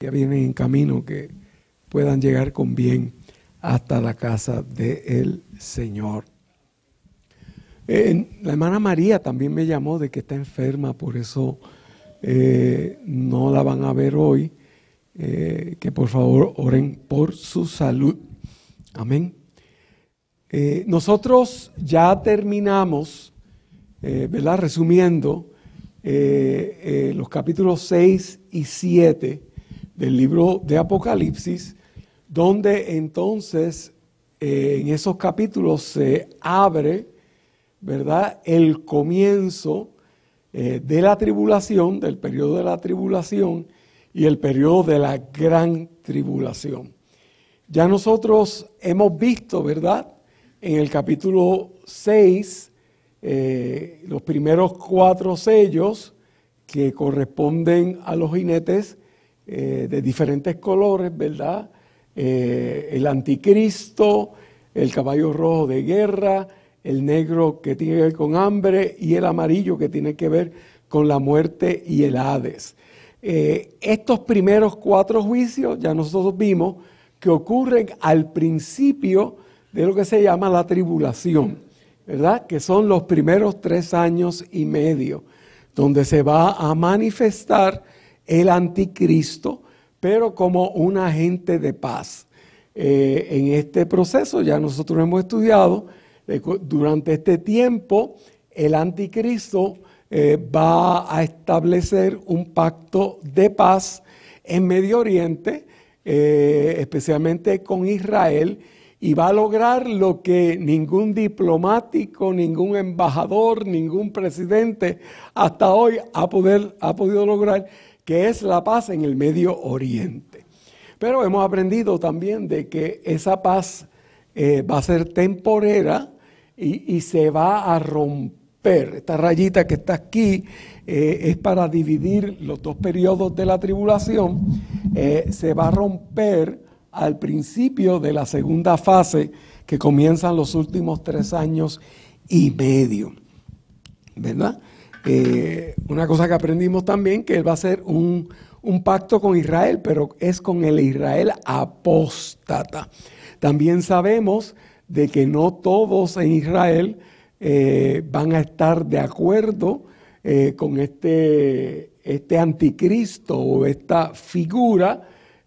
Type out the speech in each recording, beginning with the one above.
ya vienen en camino, que puedan llegar con bien hasta la casa del Señor. La hermana María también me llamó de que está enferma, por eso no la van a ver hoy. Que por favor oren por su salud. Amén. Nosotros ya terminamos, ¿verdad? Resumiendo los capítulos 6 y 7 del libro de Apocalipsis, donde entonces en esos capítulos se abre, ¿verdad?, el comienzo de la tribulación, del periodo de la tribulación y el periodo de la gran tribulación. Ya nosotros hemos visto, ¿verdad?, en el capítulo 6, los primeros 4 sellos que corresponden a los jinetes de diferentes colores, ¿verdad? El anticristo, el caballo rojo de guerra, el negro que tiene que ver con hambre y el amarillo que tiene que ver con la muerte y el Hades. Estos primeros 4 juicios ya nosotros vimos que ocurren al principio de lo que se llama la tribulación, ¿verdad? Que son los primeros 3 años y medio, donde se va a manifestar el anticristo, pero como un agente de paz. En este proceso ya nosotros hemos estudiado, durante este tiempo el anticristo va a establecer un pacto de paz en Medio Oriente, especialmente con Israel, y va a lograr lo que ningún diplomático, ningún embajador, ningún presidente hasta hoy ha podido lograr, que es la paz en el Medio Oriente. Pero hemos aprendido también de que esa paz va a ser temporera y se va a romper. Esta rayita que está aquí es para dividir los 2 periodos de la tribulación. Se va a romper al principio de la segunda fase, que comienzan los últimos 3 años y medio, ¿verdad? Una cosa que aprendimos también, que él va a hacer un pacto con Israel, pero es con el Israel apóstata. También sabemos de que no todos en Israel van a estar de acuerdo con este anticristo o esta figura,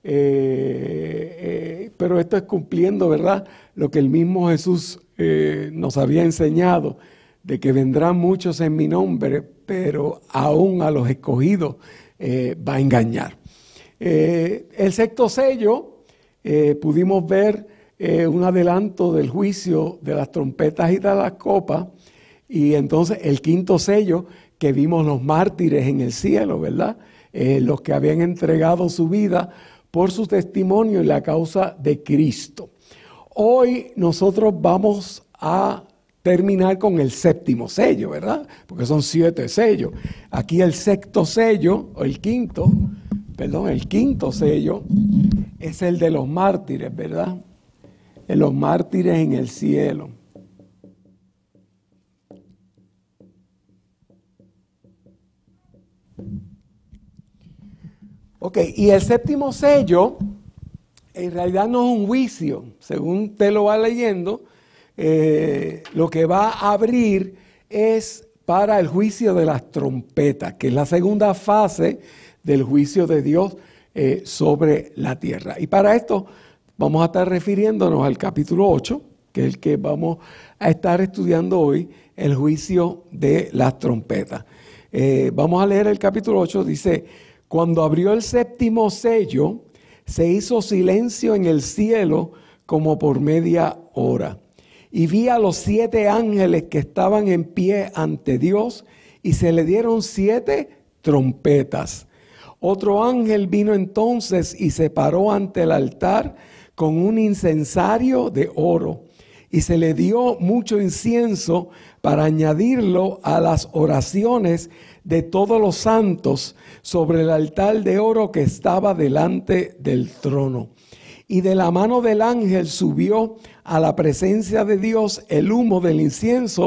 pero esto es cumpliendo, ¿verdad?, lo que el mismo Jesús nos había enseñado, de que vendrán muchos en mi nombre, pero aún a los escogidos va a engañar. El sexto sello, pudimos ver un adelanto del juicio de las trompetas y de las copas, y entonces el quinto sello, que vimos los mártires en el cielo, ¿verdad? Los que habían entregado su vida por su testimonio y la causa de Cristo. Hoy nosotros vamos a terminar con el séptimo sello, ¿verdad? Porque son 7 sellos. Aquí el sexto sello, o el quinto sello, es el de los mártires, ¿verdad? De los mártires en el cielo. Ok, y el séptimo sello en realidad no es un juicio, según usted lo va leyendo. Lo que va a abrir es para el juicio de las trompetas, que es la segunda fase del juicio de Dios sobre la tierra. Y para esto vamos a estar refiriéndonos al capítulo 8, que es el que vamos a estar estudiando hoy, el juicio de las trompetas. Vamos a leer el capítulo 8, dice: cuando abrió el séptimo sello, se hizo silencio en el cielo como por media hora. Y vi a los 7 ángeles que estaban en pie ante Dios, y se le dieron 7 trompetas. Otro ángel vino entonces y se paró ante el altar con un incensario de oro, y se le dio mucho incienso para añadirlo a las oraciones de todos los santos sobre el altar de oro que estaba delante del trono. Y de la mano del ángel subió a la presencia de Dios el humo del incienso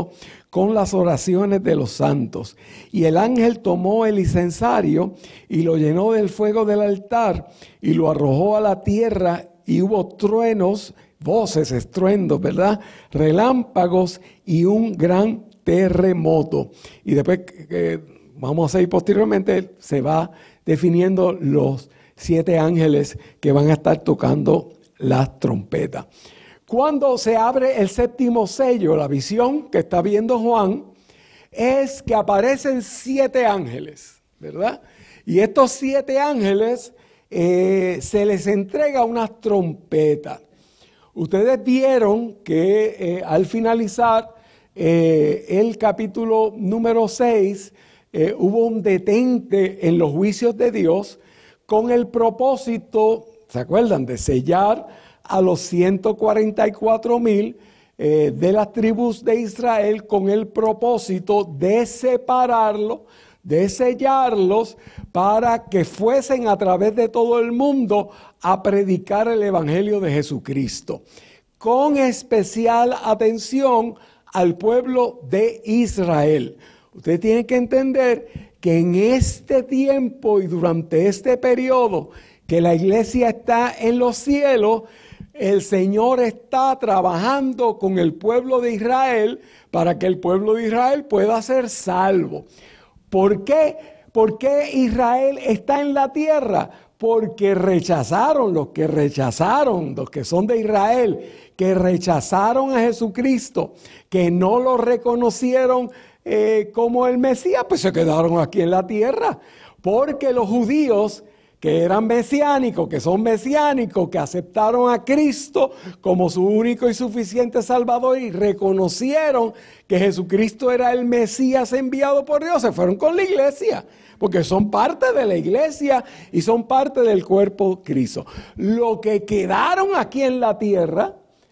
con las oraciones de los santos. Y el ángel tomó el incensario y lo llenó del fuego del altar y lo arrojó a la tierra, y hubo truenos, voces, estruendos, ¿verdad? Relámpagos y un gran terremoto. Y después, vamos a ir posteriormente, se va definiendo los 7 ángeles que van a estar tocando las trompetas. Cuando se abre el 7º sello, la visión que está viendo Juan es que aparecen 7 ángeles, ¿verdad? Y estos 7 ángeles se les entrega unas trompetas. Ustedes vieron que al finalizar el capítulo número 6, hubo un detente en los juicios de Dios con el propósito, ¿se acuerdan?, de sellar a los 144,000 de las tribus de Israel, con el propósito de separarlos, de sellarlos, para que fuesen a través de todo el mundo a predicar el evangelio de Jesucristo, con especial atención al pueblo de Israel. Ustedes tienen que entender que en este tiempo y durante este periodo que la iglesia está en los cielos, el Señor está trabajando con el pueblo de Israel para que el pueblo de Israel pueda ser salvo. ¿Por qué? ¿Por qué Israel está en la tierra? Porque rechazaron, los que son de Israel, que rechazaron a Jesucristo, que no lo reconocieron como el Mesías, pues se quedaron aquí en la tierra. Porque los judíos que eran mesiánicos, que son mesiánicos, que aceptaron a Cristo como su único y suficiente Salvador y reconocieron que Jesucristo era el Mesías enviado por Dios, se fueron con la iglesia, porque son parte de la iglesia y son parte del cuerpo de Cristo. Los que quedaron aquí en la tierra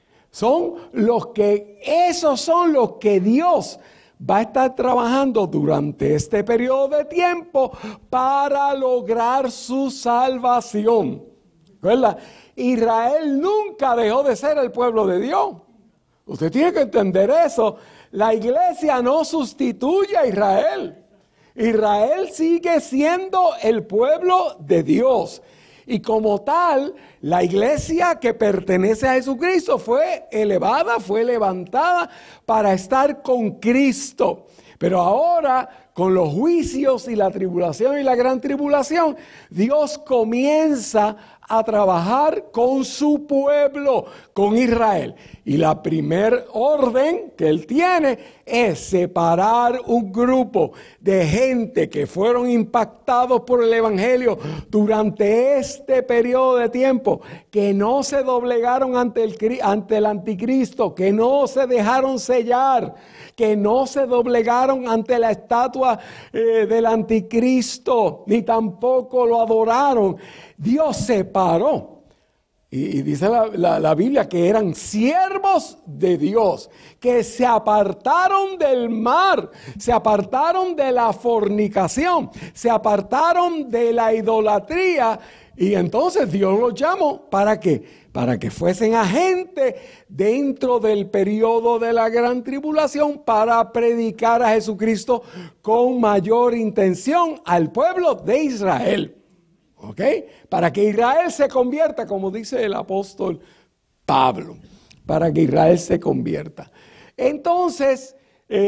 esos son los que Dios va a estar trabajando durante este periodo de tiempo para lograr su salvación. ¿Verdad? Israel nunca dejó de ser el pueblo de Dios. Usted tiene que entender eso. La iglesia no sustituye a Israel. Israel sigue siendo el pueblo de Dios. Y como tal, la iglesia que pertenece a Jesucristo fue elevada, fue levantada para estar con Cristo. Pero ahora, con los juicios y la tribulación y la gran tribulación, Dios comienza a trabajar con su pueblo, con Israel. Y la primer orden que Él tiene es separar un grupo de gente que fueron impactados por el Evangelio durante este periodo de tiempo, que no se doblegaron ante el anticristo, que no se dejaron sellar, que no se doblegaron ante la estatua del anticristo, ni tampoco lo adoraron. Dios separó. Y dice la Biblia que eran siervos de Dios, que se apartaron del mal, se apartaron de la fornicación, se apartaron de la idolatría. Y entonces Dios los llamó, ¿para qué? Para que fuesen agentes dentro del periodo de la gran tribulación para predicar a Jesucristo con mayor intención al pueblo de Israel. ¿Ok? Para que Israel se convierta, como dice el apóstol Pablo, para que Israel se convierta. Entonces,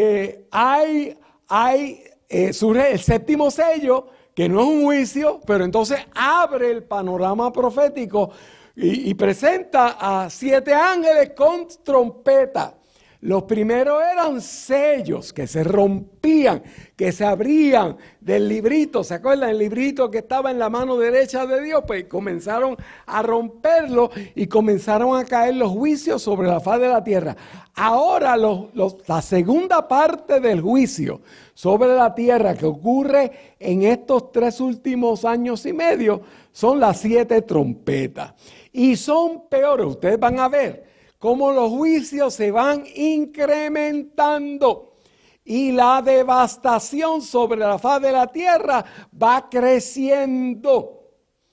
surge el 7º sello, que no es un juicio, pero entonces abre el panorama profético y presenta a 7 ángeles con trompeta. Los primeros eran sellos que se rompían, que se abrían del librito. ¿Se acuerdan? El librito que estaba en la mano derecha de Dios, pues comenzaron a romperlo y comenzaron a caer los juicios sobre la faz de la tierra. Ahora la segunda parte del juicio sobre la tierra que ocurre en estos 3 últimos años y medio son las 7 trompetas. Y son peores, ustedes van a ver cómo los juicios se van incrementando y la devastación sobre la faz de la tierra va creciendo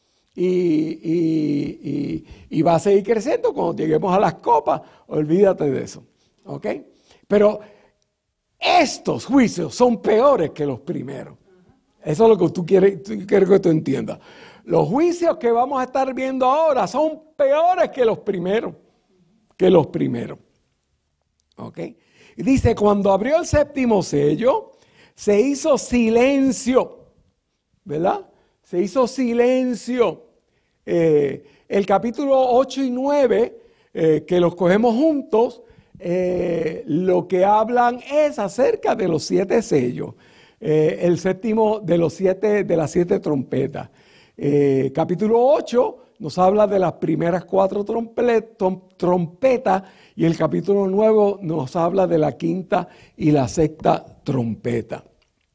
y va a seguir creciendo cuando lleguemos a las copas. Olvídate de eso, ¿ok? Pero estos juicios son peores que los primeros. Eso es lo que quiero que tú entiendas. Los juicios que vamos a estar viendo ahora son peores que los primeros. ¿Ok? Y dice, cuando abrió el séptimo sello, se hizo silencio. ¿Verdad? Se hizo silencio. El capítulo 8 y 9, que los cogemos juntos, lo que hablan es acerca de los 7 sellos. El séptimo de las 7 trompetas. Capítulo 8 nos habla de las primeras 4 trompetas y el capítulo 9 nos habla de la 5ª y la 6ª trompeta.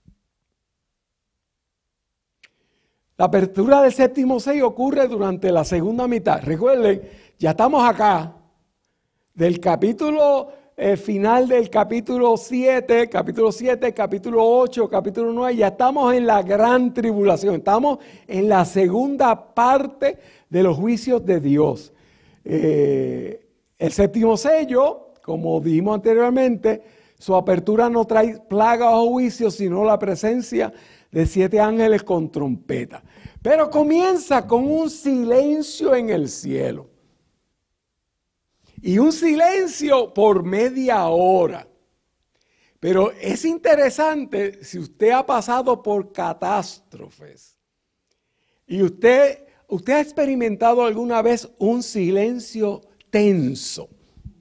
La apertura del séptimo sello ocurre durante la segunda mitad. Recuerden, ya estamos acá del capítulo final del capítulo 7, capítulo 8, capítulo 9, ya estamos en la gran tribulación, estamos en la segunda parte de los juicios de Dios. El séptimo sello, como dijimos anteriormente, su apertura no trae plagas o juicios, sino la presencia de 7 ángeles con trompeta. Pero comienza con un silencio en el cielo. Y un silencio por media hora. Pero es interesante si usted ha pasado por catástrofes y usted ha experimentado alguna vez un silencio tenso.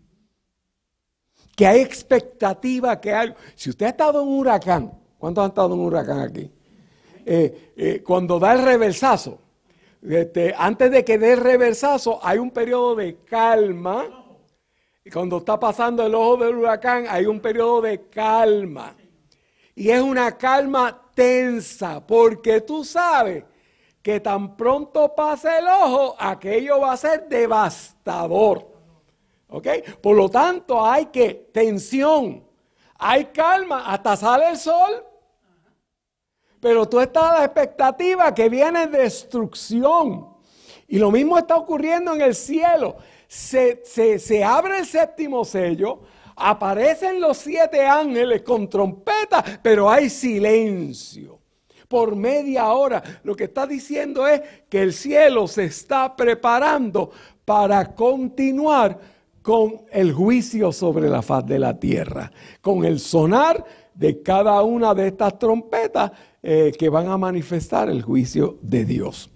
Que hay expectativa, que hay... Si usted ha estado en un huracán, ¿cuántos han estado en un huracán aquí? Cuando da el reversazo, antes de que dé el reversazo hay un periodo de calma. Y cuando está pasando el ojo del huracán hay un periodo de calma. Y es una calma tensa, porque tú sabes que tan pronto pase el ojo, aquello va a ser devastador. ¿Ok? Por lo tanto, hay tensión, hay calma, hasta sale el sol. Pero tú estás a la expectativa que viene destrucción. Y lo mismo está ocurriendo en el cielo. Se abre el séptimo sello, aparecen los 7 ángeles con trompeta, pero hay silencio. Por media hora, lo que está diciendo es que el cielo se está preparando para continuar con el juicio sobre la faz de la tierra, con el sonar de cada una de estas trompetas que van a manifestar el juicio de Dios.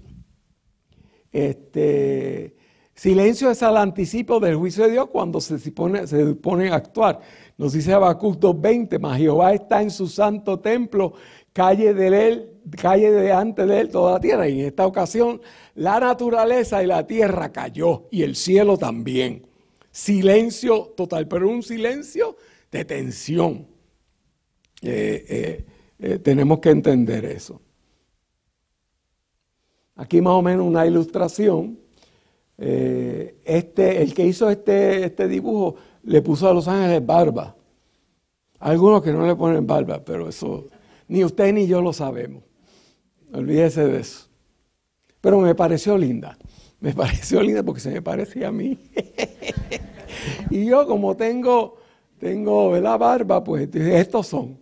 Silencio es el anticipo del juicio de Dios cuando se pone a actuar. Nos dice Habacuc 2:20, mas Jehová está en su santo templo, calle delante de él toda la tierra. Y en esta ocasión la naturaleza y la tierra cayó y el cielo también. Silencio total, pero un silencio de tensión. Tenemos que entender eso. Aquí más o menos una ilustración. El que hizo este dibujo le puso a los ángeles barba. Algunos que no le ponen barba, pero eso ni usted ni yo lo sabemos. Olvídese de eso. Pero me pareció linda. Me pareció linda porque se me parecía a mí. Y yo como tengo la barba, pues estos son.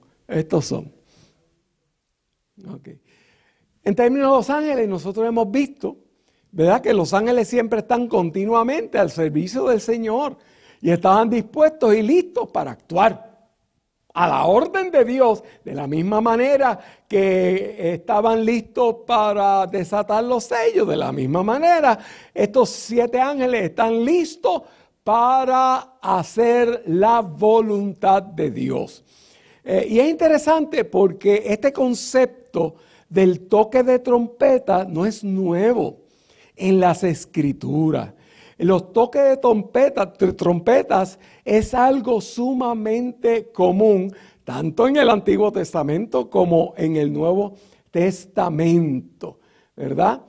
Okay. En términos de los ángeles, nosotros hemos visto, ¿verdad?, que los ángeles siempre están continuamente al servicio del Señor y estaban dispuestos y listos para actuar a la orden de Dios, de la misma manera que estaban listos para desatar los sellos, de la misma manera estos 7 ángeles están listos para hacer la voluntad de Dios. Y es interesante porque este concepto del toque de trompeta no es nuevo en las Escrituras. Los toques de trompetas es algo sumamente común, tanto en el Antiguo Testamento como en el Nuevo Testamento, ¿verdad?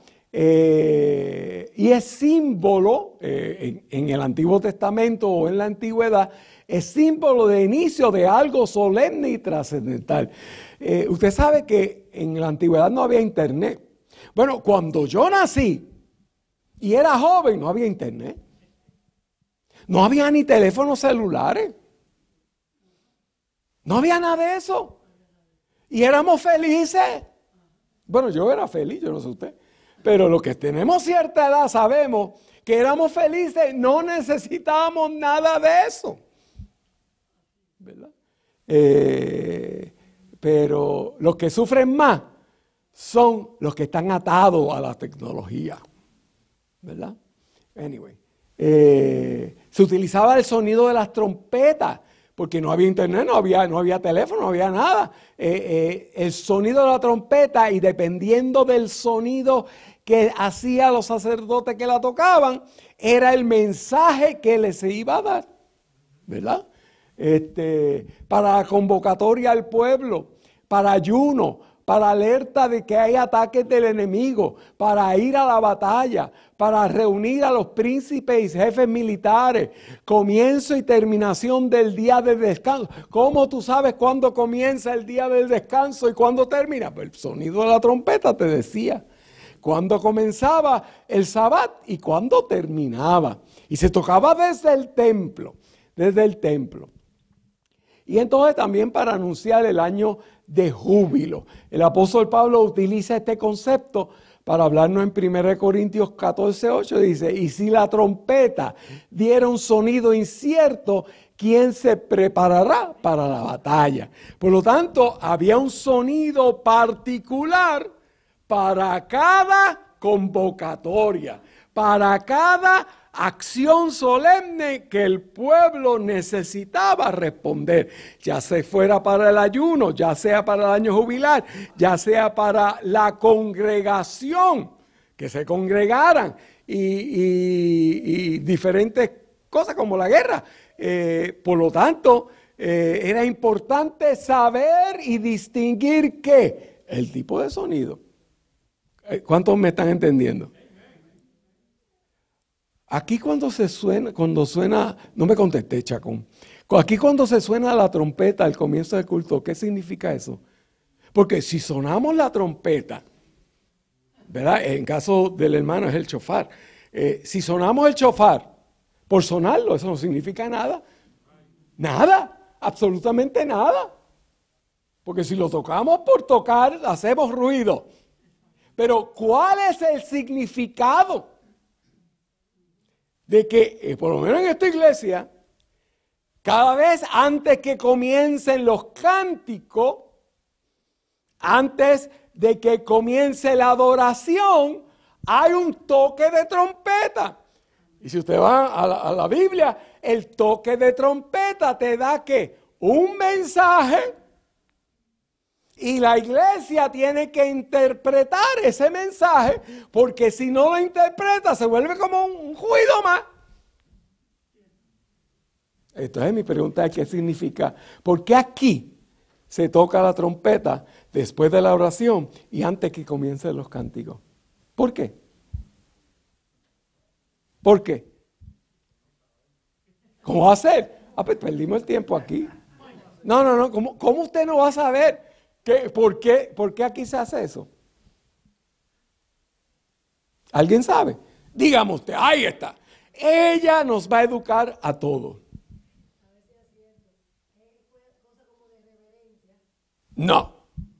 Y es símbolo, en el Antiguo Testamento o en la Antigüedad, es símbolo de inicio de algo solemne y trascendental. Usted sabe que en la Antigüedad no había internet. Bueno, cuando yo nací y era joven, no había internet. No había ni teléfonos celulares. No había nada de eso. Y éramos felices. Bueno, yo era feliz, yo no sé usted. Pero los que tenemos cierta edad sabemos que éramos felices, no necesitábamos nada de eso. ¿Verdad? Pero los que sufren más son los que están atados a la tecnología. ¿Verdad? Anyway. Se utilizaba el sonido de las trompetas, porque no había internet, no había teléfono, no había nada. El sonido de la trompeta, y dependiendo del sonido que hacían los sacerdotes que la tocaban, era el mensaje que les iba a dar, ¿verdad? Para la convocatoria al pueblo, para ayuno, para alerta de que hay ataques del enemigo, para ir a la batalla, para reunir a los príncipes y jefes militares, comienzo y terminación del día de descanso. ¿Cómo tú sabes cuándo comienza el día del descanso y cuándo termina? Pues el sonido de la trompeta te decía cuándo comenzaba el Sabbat y cuándo terminaba. Y se tocaba desde el templo, Y entonces también para anunciar el año de júbilo. El apóstol Pablo utiliza este concepto para hablarnos en 1 Corintios 14:8. Dice, y si la trompeta diera un sonido incierto, ¿quién se preparará para la batalla? Por lo tanto, había un sonido particular para cada convocatoria, para cada acción solemne que el pueblo necesitaba responder, ya sea fuera para el ayuno, ya sea para el año jubilar, ya sea para la congregación, que se congregaran y diferentes cosas como la guerra. Por lo tanto, era importante saber y distinguir ¿qué? El tipo de sonido. ¿Cuántos me están entendiendo? Aquí cuando suena, no me contesté, Chacón. Aquí cuando se suena la trompeta al comienzo del culto, ¿qué significa eso? Porque si sonamos la trompeta, ¿verdad? En caso del hermano es el shofar. Si sonamos el shofar, por sonarlo, eso no significa nada. Nada, absolutamente nada. Porque si lo tocamos por tocar, hacemos ruido. Pero ¿cuál es el significado? De que, por lo menos en esta iglesia, cada vez antes que comiencen los cánticos, antes de que comience la adoración, hay un toque de trompeta. Y si usted va a la Biblia, el toque de trompeta te da ¿qué? Un mensaje. Y la iglesia tiene que interpretar ese mensaje, porque si no lo interpreta se vuelve como un ruido más. Entonces mi pregunta es ¿qué significa? ¿Por qué aquí se toca la trompeta después de la oración y antes que comiencen los cánticos? ¿Por qué? ¿Por qué? ¿Cómo va a ser? Pues perdimos el tiempo aquí. No. ¿Cómo usted no va a saber? ¿Por qué aquí se hace eso? ¿Alguien sabe? Dígame usted, ahí está. Ella nos va a educar a todos. No.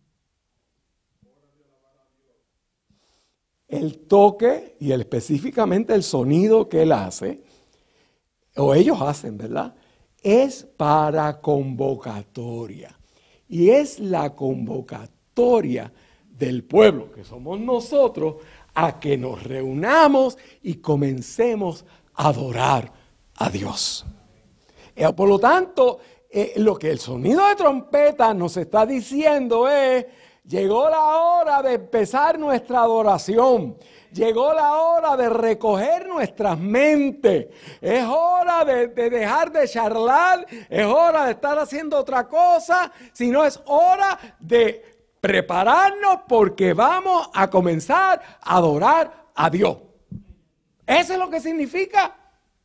El toque y específicamente el sonido que él hace, o ellos hacen, ¿verdad? Es para convocatoria. Y es la convocatoria del pueblo, que somos nosotros, a que nos reunamos y comencemos a adorar a Dios. Por lo tanto, lo que el sonido de trompeta nos está diciendo es, llegó la hora de empezar nuestra adoración. Llegó la hora de recoger nuestras mentes. Es hora de dejar de charlar. Es hora de estar haciendo otra cosa. Sino es hora de prepararnos porque vamos a comenzar a adorar a Dios. Eso es lo que significa.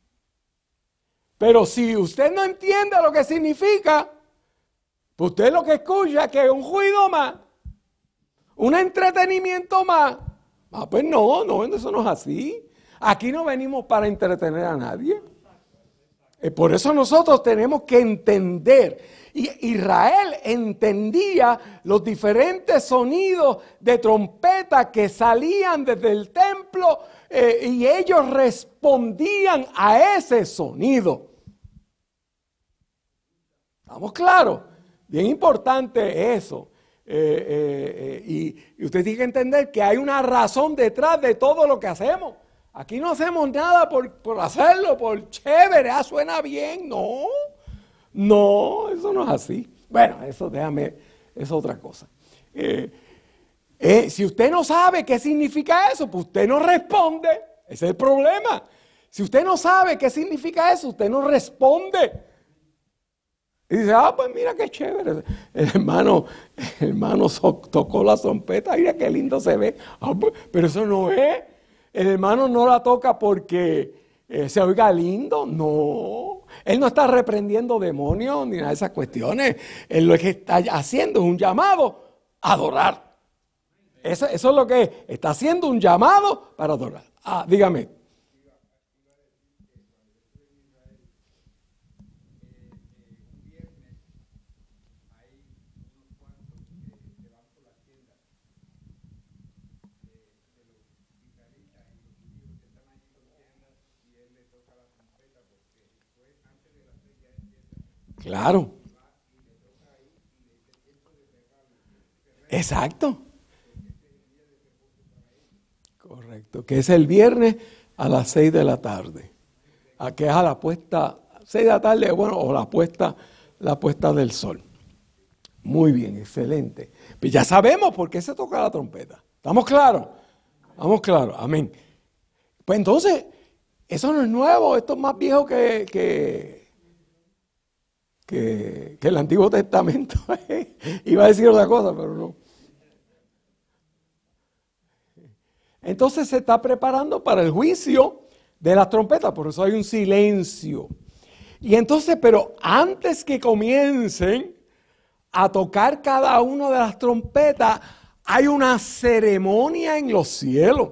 Pero si usted no entiende lo que significa, pues usted lo que escucha es que es un ruido más. Un entretenimiento más. Pues no, eso no es así. Aquí no venimos para entretener a nadie. Por eso nosotros tenemos que entender. Israel entendía los diferentes sonidos de trompeta que salían desde el templo y ellos respondían a ese sonido. ¿Estamos claros? Bien importante eso. Y usted tiene que entender que hay una razón detrás de todo lo que hacemos. Aquí no hacemos nada por hacerlo, por chévere, suena bien. No, eso no es así. Bueno, eso es otra cosa. Si usted no sabe qué significa eso, pues usted no responde. Ese es el problema. Si usted no sabe qué significa eso, usted no responde. Y dice, pues mira qué chévere. El hermano tocó la trompeta, mira qué lindo se ve. Pero eso no es. El hermano no la toca porque se oiga lindo, no. Él no está reprendiendo demonios ni nada de esas cuestiones. Él lo que está haciendo es un llamado a adorar. Eso es lo que es. Está haciendo un llamado para adorar. Dígame. Claro. Exacto. Correcto. Que es el viernes a las 6 de la tarde. Que es a la puesta, 6 de la tarde, o la puesta del sol. Muy bien, excelente. Pues ya sabemos por qué se toca la trompeta. ¿Estamos claros? Estamos claros. Amén. Pues entonces, eso no es nuevo. Esto es más viejo que el Antiguo Testamento. Iba a decir otra cosa, pero no. Entonces se está preparando para el juicio de las trompetas, por eso hay un silencio. Y entonces, pero antes que comiencen a tocar cada una de las trompetas, hay una ceremonia en los cielos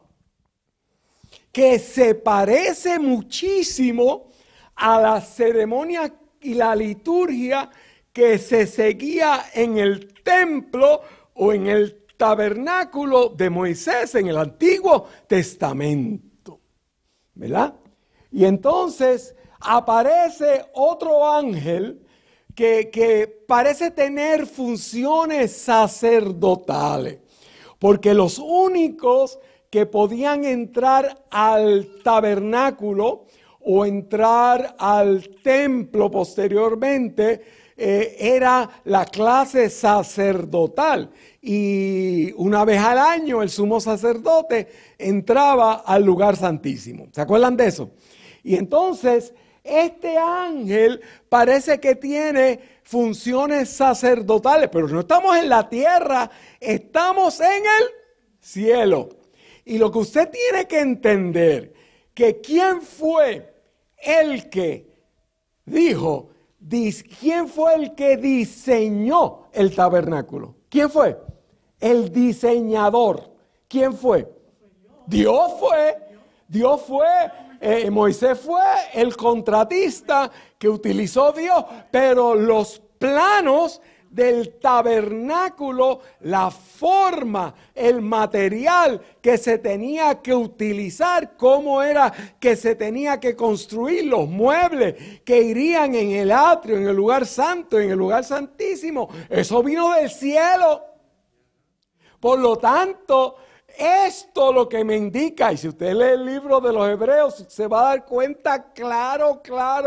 que se parece muchísimo a la ceremonia y la liturgia que se seguía en el templo o en el tabernáculo de Moisés en el Antiguo Testamento, ¿verdad? Y entonces aparece otro ángel que parece tener funciones sacerdotales, porque los únicos que podían entrar al tabernáculo o entrar al templo posteriormente era la clase sacerdotal, y una vez al año el sumo sacerdote entraba al lugar santísimo. ¿Se acuerdan de eso? Y entonces este ángel parece que tiene funciones sacerdotales, pero no estamos en la tierra, estamos en el cielo. Y lo que usted tiene que entender, que quién fue el que dijo, quién fue el que diseñó el tabernáculo. ¿Quién fue? El diseñador. ¿Quién fue? Dios fue. Dios fue. Moisés fue el contratista que utilizó Dios, pero los planos del tabernáculo, la forma, el material que se tenía que utilizar, cómo era que se tenía que construir, los muebles que irían en el atrio, en el lugar santo, en el lugar santísimo, eso vino del cielo. Por lo tanto, esto lo que me indica, y si usted lee el libro de los Hebreos, se va a dar cuenta claro,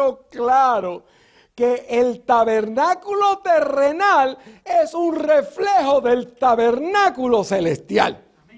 que el tabernáculo terrenal es un reflejo del tabernáculo celestial.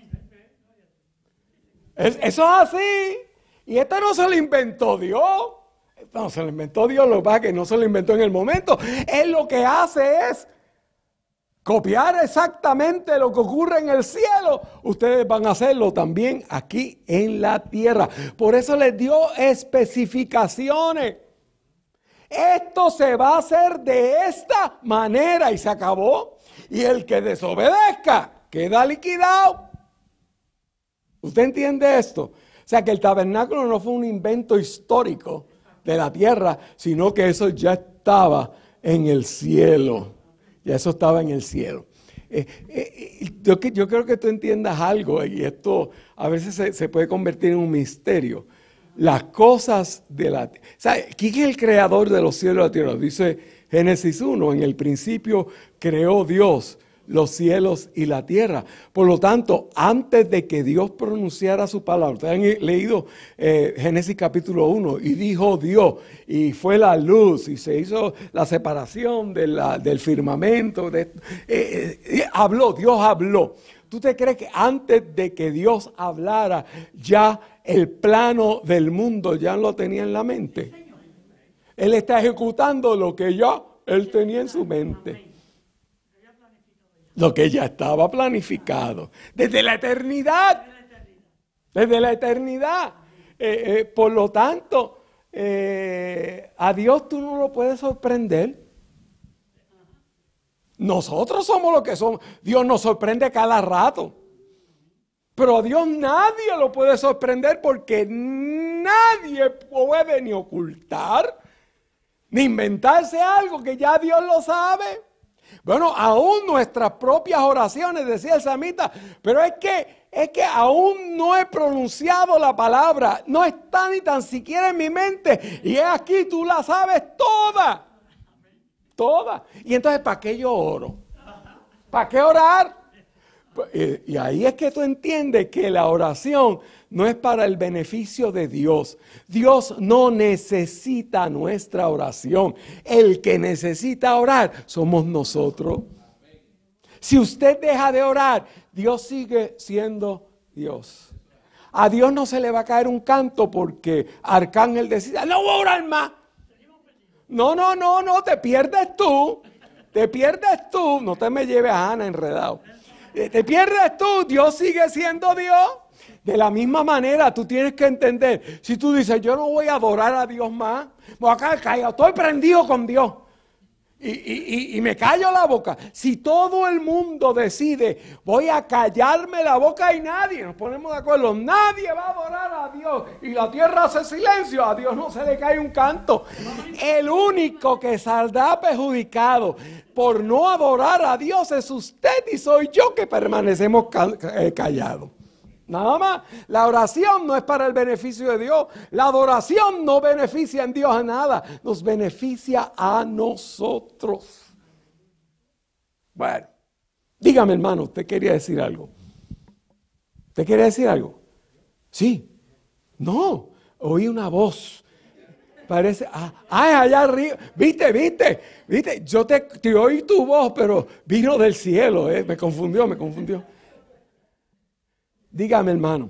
Eso es así. Y esto no se lo inventó Dios. Esto no se lo inventó Dios, lo que pasa es que no se lo inventó en el momento. Él lo que hace es copiar exactamente lo que ocurre en el cielo. Ustedes van a hacerlo también aquí en la tierra. Por eso les dio especificaciones. Esto se va a hacer de esta manera y se acabó. Y el que desobedezca queda liquidado. ¿Usted entiende esto? O sea que el tabernáculo no fue un invento histórico de la tierra, sino que eso ya estaba en el cielo. Ya eso estaba en el cielo. Yo creo que tú entiendas algo, y esto a veces se puede convertir en un misterio. Las cosas de la tierra. ¿Quién es el creador de los cielos y la tierra? Dice Génesis 1, en el principio creó Dios los cielos y la tierra. Por lo tanto, antes de que Dios pronunciara su palabra, ustedes han leído Génesis capítulo 1, y dijo Dios, y fue la luz, y se hizo la separación del firmamento. Habló, Dios habló. ¿Tú te crees que antes de que Dios hablara, ya el plano del mundo ya lo tenía en la mente? Él está ejecutando lo que ya Él tenía en su mente. Lo que ya estaba planificado. Desde la eternidad. Desde la eternidad. Por lo tanto, a Dios tú no lo puedes sorprender. Nosotros somos lo que somos. Dios nos sorprende cada rato. Pero a Dios nadie lo puede sorprender, porque nadie puede ni ocultar, ni inventarse algo que ya Dios lo sabe. Bueno, aún nuestras propias oraciones, decía el salmista, pero es que aún no he pronunciado la palabra, no está ni tan siquiera en mi mente, y es aquí, tú la sabes toda. Toda. Y entonces, ¿para qué yo oro? ¿Para qué orar? Y ahí es que tú entiendes que la oración no es para el beneficio de Dios. Dios no necesita nuestra oración. El que necesita orar somos nosotros. Si usted deja de orar, Dios sigue siendo Dios. A Dios no se le va a caer un canto porque Arcángel decida, no voy a orar más. No, te pierdes tú. Te pierdes tú. No te me lleves a Ana enredado. Te pierdes tú. Dios sigue siendo Dios. De la misma manera, tú tienes que entender. Si tú dices, yo no voy a adorar a Dios más, voy a quedar callado, estoy prendido con Dios. Y me callo la boca. Si todo el mundo decide, voy a callarme la boca, y nadie, nos ponemos de acuerdo, nadie va a adorar a Dios, y la tierra hace silencio, a Dios no se le cae un canto. El único que saldrá perjudicado por no adorar a Dios es usted y soy yo, que permanecemos callados. Nada más. La oración no es para el beneficio de Dios. La adoración no beneficia en Dios a nada. Nos beneficia a nosotros. Bueno, dígame, hermano, ¿usted quería decir algo? ¿Usted quería decir algo? Sí. No, oí una voz. Parece, allá arriba. ¿Viste? Yo te oí tu voz, pero vino del cielo. Me confundió. Dígame, hermano.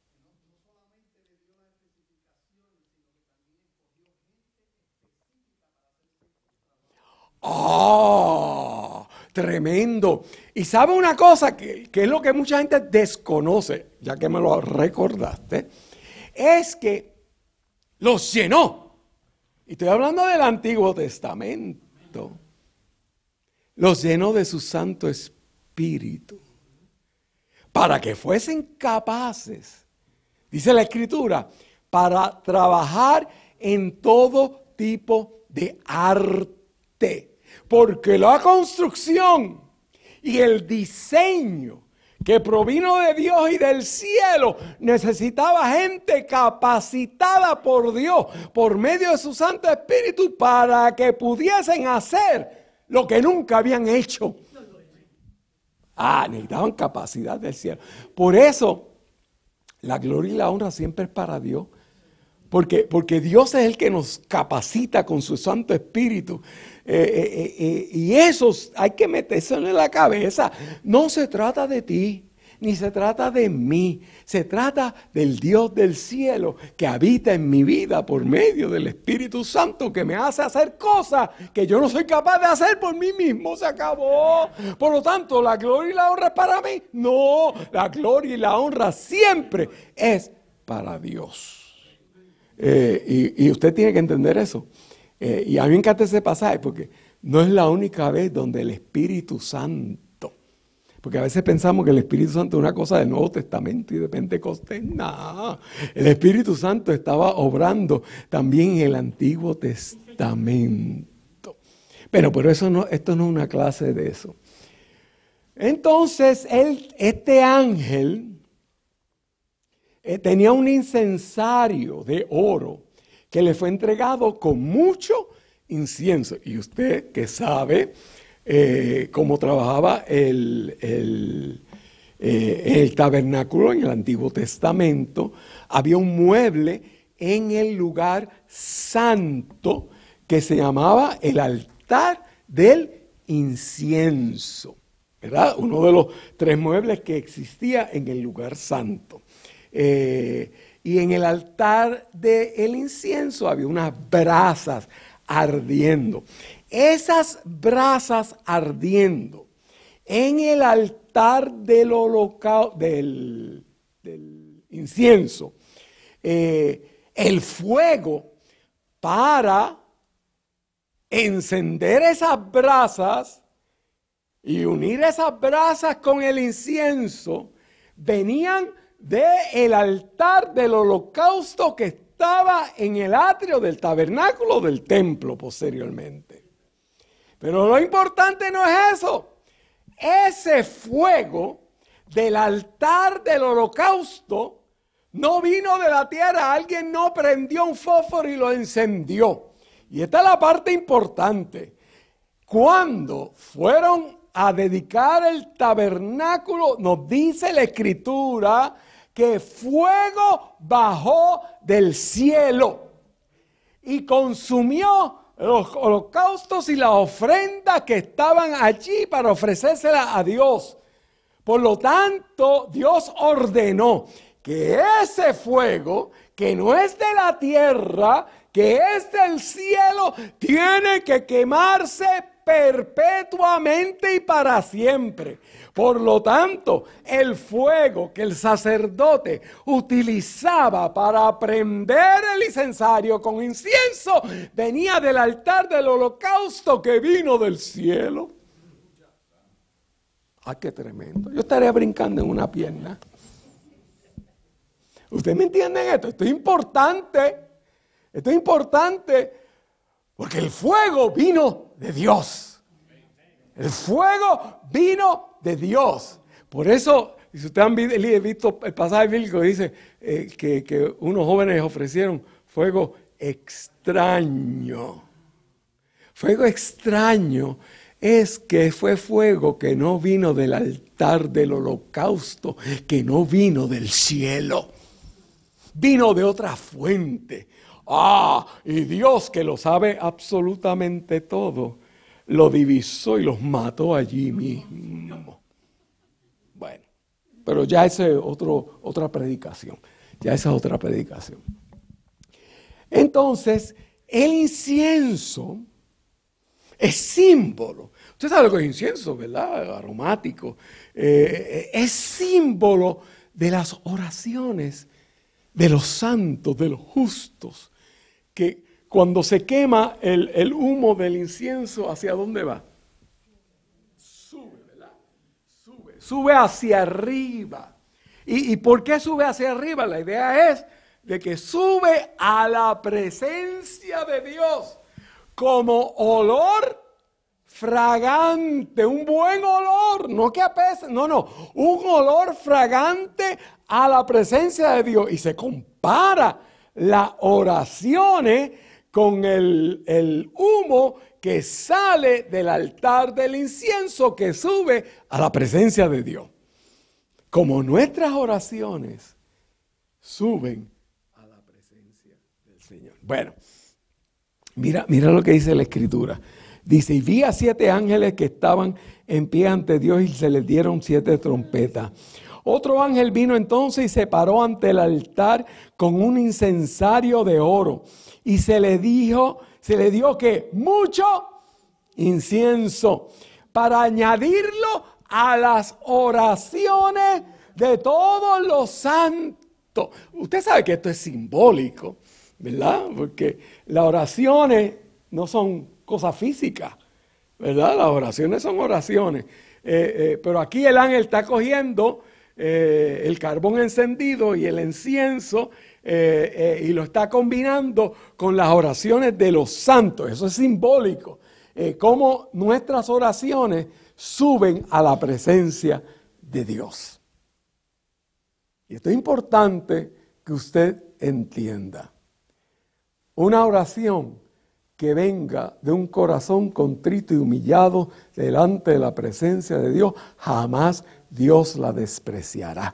¡Oh! Tremendo. Y sabe una cosa que es lo que mucha gente desconoce, ya que me lo recordaste, es que los llenó. Y estoy hablando del Antiguo Testamento. Los llenó de su Santo Espíritu, para que fuesen capaces, dice la Escritura, para trabajar en todo tipo de arte. Porque la construcción y el diseño que provino de Dios y del cielo necesitaba gente capacitada por Dios, por medio de su Santo Espíritu, para que pudiesen hacer lo que nunca habían hecho. Necesitaban capacidad del cielo. Por eso, la gloria y la honra siempre es para Dios. Porque Dios es el que nos capacita con su Santo Espíritu. Y eso hay que meterse en la cabeza. No se trata de ti, ni se trata de mí. Se trata del Dios del cielo que habita en mi vida por medio del Espíritu Santo, que me hace hacer cosas que yo no soy capaz de hacer por mí mismo. Se acabó. Por lo tanto, ¿la gloria y la honra es para mí? No, la gloria y la honra siempre es para Dios. Y usted tiene que entender eso. Y a mí me encanta ese pasaje, porque no es la única vez donde el Espíritu Santo Porque a veces pensamos que el Espíritu Santo es una cosa del Nuevo Testamento y de Pentecostés. No, el Espíritu Santo estaba obrando también en el Antiguo Testamento. Pero esto no es una clase de eso. Entonces, este ángel tenía un incensario de oro que le fue entregado con mucho incienso. Y usted que sabe cómo trabajaba el tabernáculo en el Antiguo Testamento, había un mueble en el lugar santo que se llamaba el altar del incienso, ¿verdad? Uno de los 3 muebles que existía en el lugar santo. Y en el altar del incienso había unas brasas ardiendo. Esas brasas ardiendo en el altar del holocausto, del incienso, el fuego para encender esas brasas y unir esas brasas con el incienso, venían del altar del holocausto que estaba en el atrio del tabernáculo del templo posteriormente. Pero lo importante no es eso. Ese fuego del altar del holocausto no vino de la tierra. Alguien no prendió un fósforo y lo encendió. Y esta es la parte importante. Cuando fueron a dedicar el tabernáculo, nos dice la Escritura que fuego bajó del cielo y consumió los holocaustos y las ofrendas que estaban allí para ofrecérselas a Dios. Por lo tanto, Dios ordenó que ese fuego, que no es de la tierra, que es del cielo, tiene que quemarse perpetuamente y para siempre. Por lo tanto, el fuego que el sacerdote utilizaba para prender el incensario con incienso venía del altar del holocausto que vino del cielo. ¡Ah, qué tremendo! Yo estaría brincando en una pierna. ¿Ustedes me entienden esto? Esto es importante. Esto es importante porque el fuego vino de Dios. El fuego vino de Dios. Por eso, si ustedes han visto el pasaje bíblico, dice que unos jóvenes ofrecieron fuego extraño. Fuego extraño es que fue fuego que no vino del altar del holocausto, que no vino del cielo. Vino de otra fuente. Y Dios, que lo sabe absolutamente todo, lo divisó y los mató allí mismo. Bueno, pero ya esa es otra predicación. Ya esa es otra predicación. Entonces, el incienso es símbolo. Usted sabe lo que es incienso, ¿verdad? Aromático. Es símbolo de las oraciones de los santos, de los justos, que cuando se quema el humo del incienso, ¿hacia dónde va? Sube, ¿verdad? Sube hacia arriba. ¿Y por qué sube hacia arriba? La idea es de que sube a la presencia de Dios como olor fragante, un buen olor, no que apesa, no, un olor fragante a la presencia de Dios. Y se compara las oraciones con el humo que sale del altar del incienso que sube a la presencia de Dios. Como nuestras oraciones suben a la presencia del Señor. Bueno, mira lo que dice la Escritura. Dice, y vi a 7 ángeles que estaban en pie ante Dios y se les dieron 7 trompetas. Otro ángel vino entonces y se paró ante el altar con un incensario de oro. Y se le dio que mucho incienso para añadirlo a las oraciones de todos los santos. Usted sabe que esto es simbólico, ¿verdad? Porque las oraciones no son cosas físicas, ¿verdad? Las oraciones son oraciones. Pero aquí el ángel está cogiendo el carbón encendido y el incienso y lo está combinando con las oraciones de los santos. Eso es simbólico. Cómo nuestras oraciones suben a la presencia de Dios. Y esto es importante que usted entienda. Una oración que venga de un corazón contrito y humillado delante de la presencia de Dios, jamás Dios la despreciará.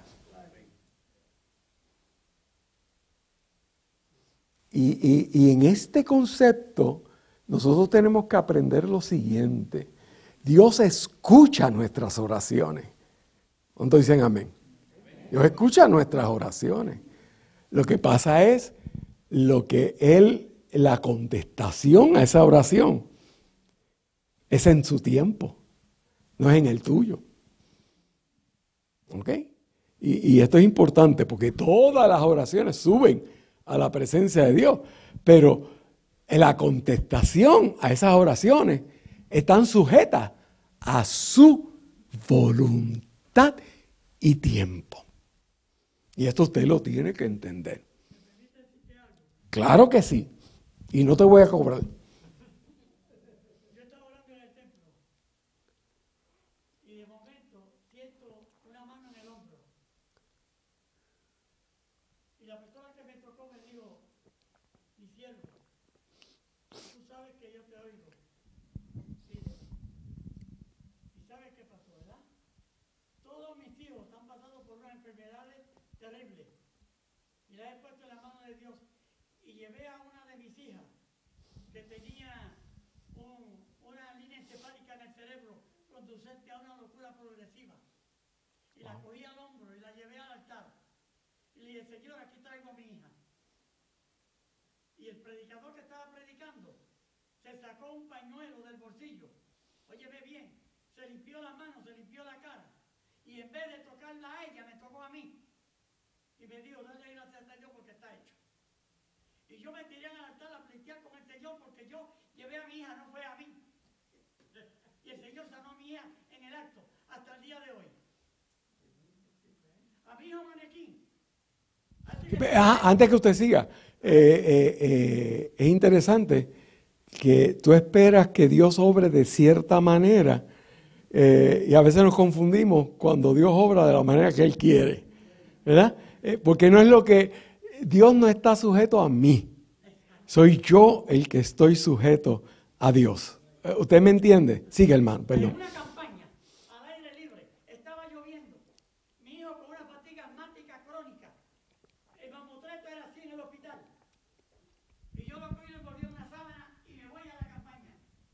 Y en este concepto nosotros tenemos que aprender lo siguiente. Dios escucha nuestras oraciones. ¿Cuántos dicen amén? Dios escucha nuestras oraciones. Lo que pasa es la contestación a esa oración es en su tiempo, no es en el tuyo. ¿Ok? Y esto es importante porque todas las oraciones suben a la presencia de Dios, pero la contestación a esas oraciones están sujetas a su voluntad y tiempo. Y esto usted lo tiene que entender. Claro que sí. Y no te voy a cobrar. Yo estaba orando en el templo y de momento siento una mano en el hombro. Y la persona que me tocó me dijo, mi siervo, tú sabes que yo te oigo. Sí. ¿Y sabes qué pasó, verdad? Todos mis hijos han pasado por unas enfermedades terribles. Y las he puesto en la mano de Dios. Y llevé a una de mis hijas que tenía una línea encefálica en el cerebro conducente a una locura progresiva. Y la cogí al hombro y la llevé al altar. Y le dije, Señor, aquí traigo a mi hija. Y el predicador que estaba predicando se sacó un pañuelo del bolsillo. Óyeme bien, se limpió la mano, se limpió la cara. Y en vez de tocarla a ella, me tocó a mí. Y me dijo, dale gracias a Dios porque está hecho. Y yo me tiré al altar a pleitear con el Señor porque yo llevé a mi hija, no fue a mí. Y el Señor sanó a mi hija en el acto hasta el día de hoy. A mi hijo Manequín. Antes que usted siga, es interesante que tú esperas que Dios obre de cierta manera y a veces nos confundimos cuando Dios obra de la manera que Él quiere, ¿verdad? Porque no es lo que... Dios no está sujeto a mí. Soy yo el que estoy sujeto a Dios. ¿Usted me entiende? Sigue, hermano, perdón. En una campaña al aire libre, estaba lloviendo. Mi hijo con una fatiga asmática crónica. El mamotreto era así en el hospital. Y yo lo cogí y le volví una sábana y me voy a la campaña.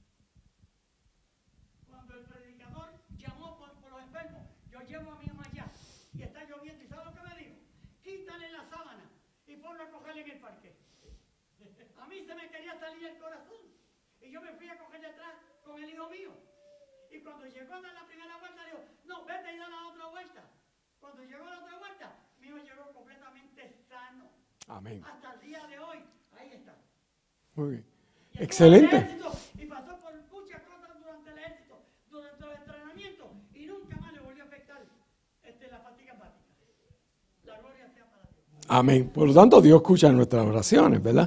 Cuando el predicador llamó por los enfermos, yo llevo a mi hijo allá y está lloviendo. ¿Y sabe lo que me dijo? Quítale la sábana y ponlo a cogerle en el parque. A mí se me quería salir el corazón. Y yo me fui a coger detrás con el hijo mío. Y cuando llegó a dar la primera vuelta, le dijo, no, vete y da la otra vuelta. Cuando llegó a la otra vuelta, mi hijo llegó completamente sano. Amén. Hasta el día de hoy, ahí está. Muy bien. Y Excelente. y pasó por muchas cosas durante el ejército, durante los entrenamientos, y nunca más le volvió a afectar la fatiga hepática. La gloria sea para Dios. Amén. Por lo tanto, Dios escucha nuestras oraciones, ¿verdad?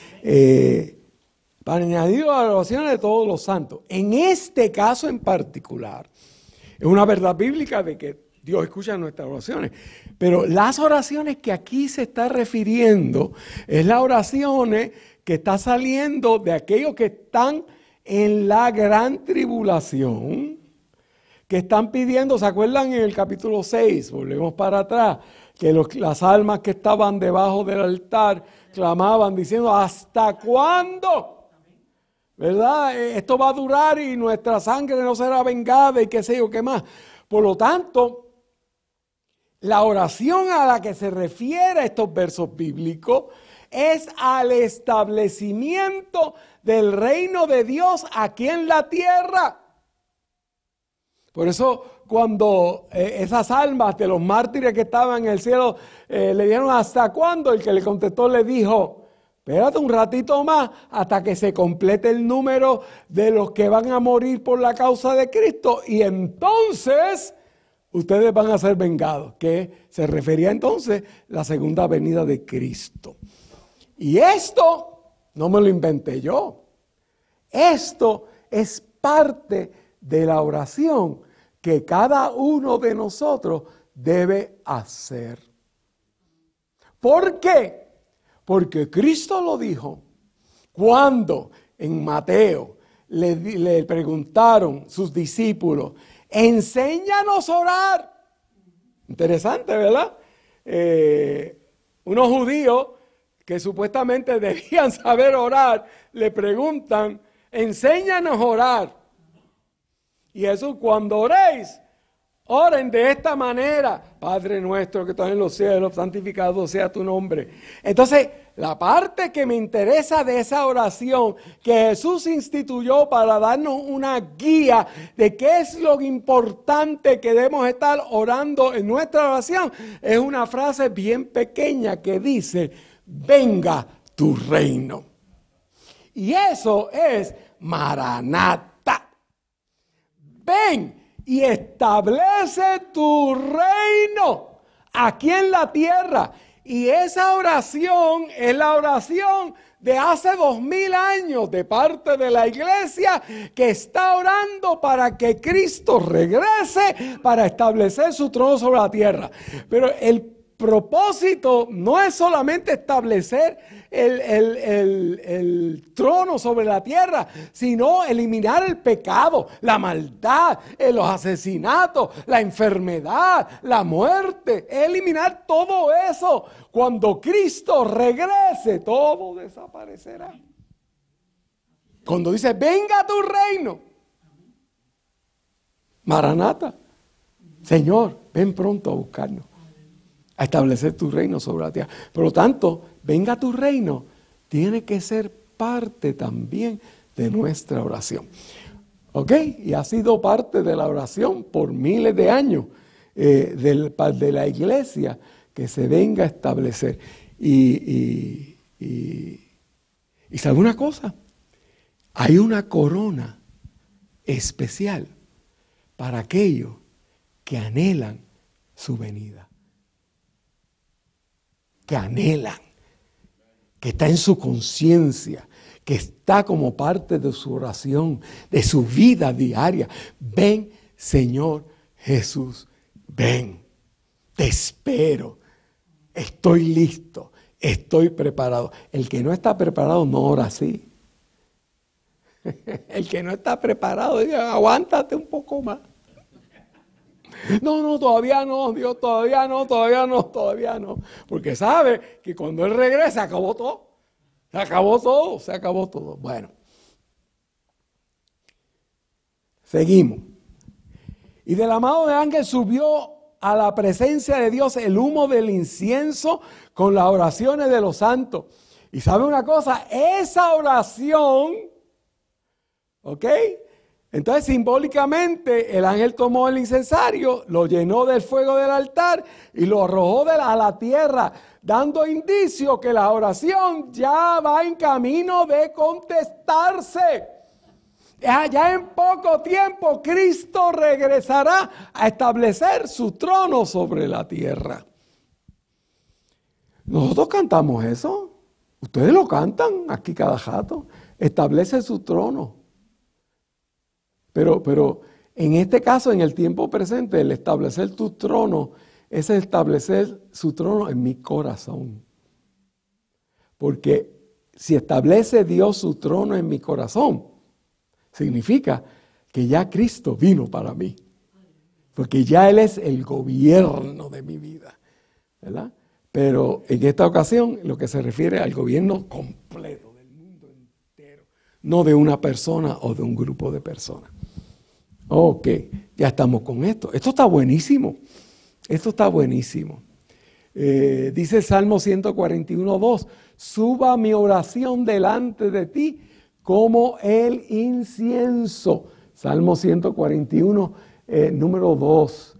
Para añadir a las oraciones de todos los santos. En este caso en particular, es una verdad bíblica de que Dios escucha nuestras oraciones. Pero las oraciones que aquí se está refiriendo es las oraciones que está saliendo de aquellos que están en la gran tribulación, que están pidiendo, ¿se acuerdan en el capítulo 6? Volvemos para atrás, que las almas que estaban debajo del altar clamaban diciendo, ¿hasta cuándo? ¿Verdad? Esto va a durar y nuestra sangre no será vengada y qué sé yo qué más. Por lo tanto, la oración a la que se refiere estos versos bíblicos es al establecimiento del reino de Dios aquí en la tierra. Por eso cuando esas almas de los mártires que estaban en el cielo le dijeron ¿hasta cuándo? El que le contestó le dijo, Espérate un ratito más hasta que se complete el número de los que van a morir por la causa de Cristo y entonces ustedes van a ser vengados, que se refería entonces a la segunda venida de Cristo. Y esto no me lo inventé yo. Esto es parte de la oración que cada uno de nosotros debe hacer. ¿Por qué? Porque Cristo lo dijo cuando en Mateo le preguntaron sus discípulos, enséñanos a orar. Interesante, ¿verdad? Unos judíos que supuestamente debían saber orar, le preguntan, enséñanos a orar. Y Jesús, cuando oréis, oren de esta manera. Padre nuestro que estás en los cielos, santificado sea tu nombre. Entonces, la parte que me interesa de esa oración que Jesús instituyó para darnos una guía de qué es lo importante que debemos estar orando en nuestra oración, es una frase bien pequeña que dice, venga tu reino. Y eso es Maranata. Ven y establece tu reino aquí en la tierra. Y esa oración es la oración de hace 2000 años de parte de la iglesia que está orando para que Cristo regrese para establecer su trono sobre la tierra. Pero el propósito no es solamente establecer el trono sobre la tierra, sino eliminar el pecado, la maldad, los asesinatos, la enfermedad, la muerte, eliminar todo eso. Cuando Cristo regrese, todo desaparecerá. Cuando dice, venga tu reino, Maranata, Señor, ven pronto a buscarnos, a establecer tu reino sobre la tierra. Por lo tanto, venga tu reino, tiene que ser parte también de nuestra oración. ¿Ok? Y ha sido parte de la oración por miles de años de la iglesia que se venga a establecer. Y ¿sabe una cosa? Hay una corona especial para aquellos que anhelan su venida. Que anhelan, que está en su conciencia, que está como parte de su oración, de su vida diaria. Ven, Señor Jesús, ven, te espero, estoy listo, estoy preparado. El que no está preparado no ora así. El que no está preparado dice, aguántate un poco más. No, todavía no, Dios, todavía no. Porque sabe que cuando Él regrese se acabó todo. Bueno, seguimos. Y de la mano de ángel subió a la presencia de Dios el humo del incienso con las oraciones de los santos. Y sabe una cosa, esa oración, ¿ok? Entonces, simbólicamente, el ángel tomó el incensario, lo llenó del fuego del altar y lo arrojó a la tierra, dando indicio que la oración ya va en camino de contestarse. Ya en poco tiempo, Cristo regresará a establecer su trono sobre la tierra. Nosotros cantamos eso. Ustedes lo cantan aquí cada rato. Establece su trono. Pero en este caso, en el tiempo presente, el establecer tu trono es establecer su trono en mi corazón. Porque si establece Dios su trono en mi corazón, significa que ya Cristo vino para mí. Porque ya Él es el gobierno de mi vida, ¿verdad? Pero en esta ocasión lo que se refiere al gobierno completo del mundo entero, no de una persona o de un grupo de personas. Ok, ya estamos con esto. Esto está buenísimo. Dice el Salmo 141:2, suba mi oración delante de ti como el incienso. Salmo 141, número 2.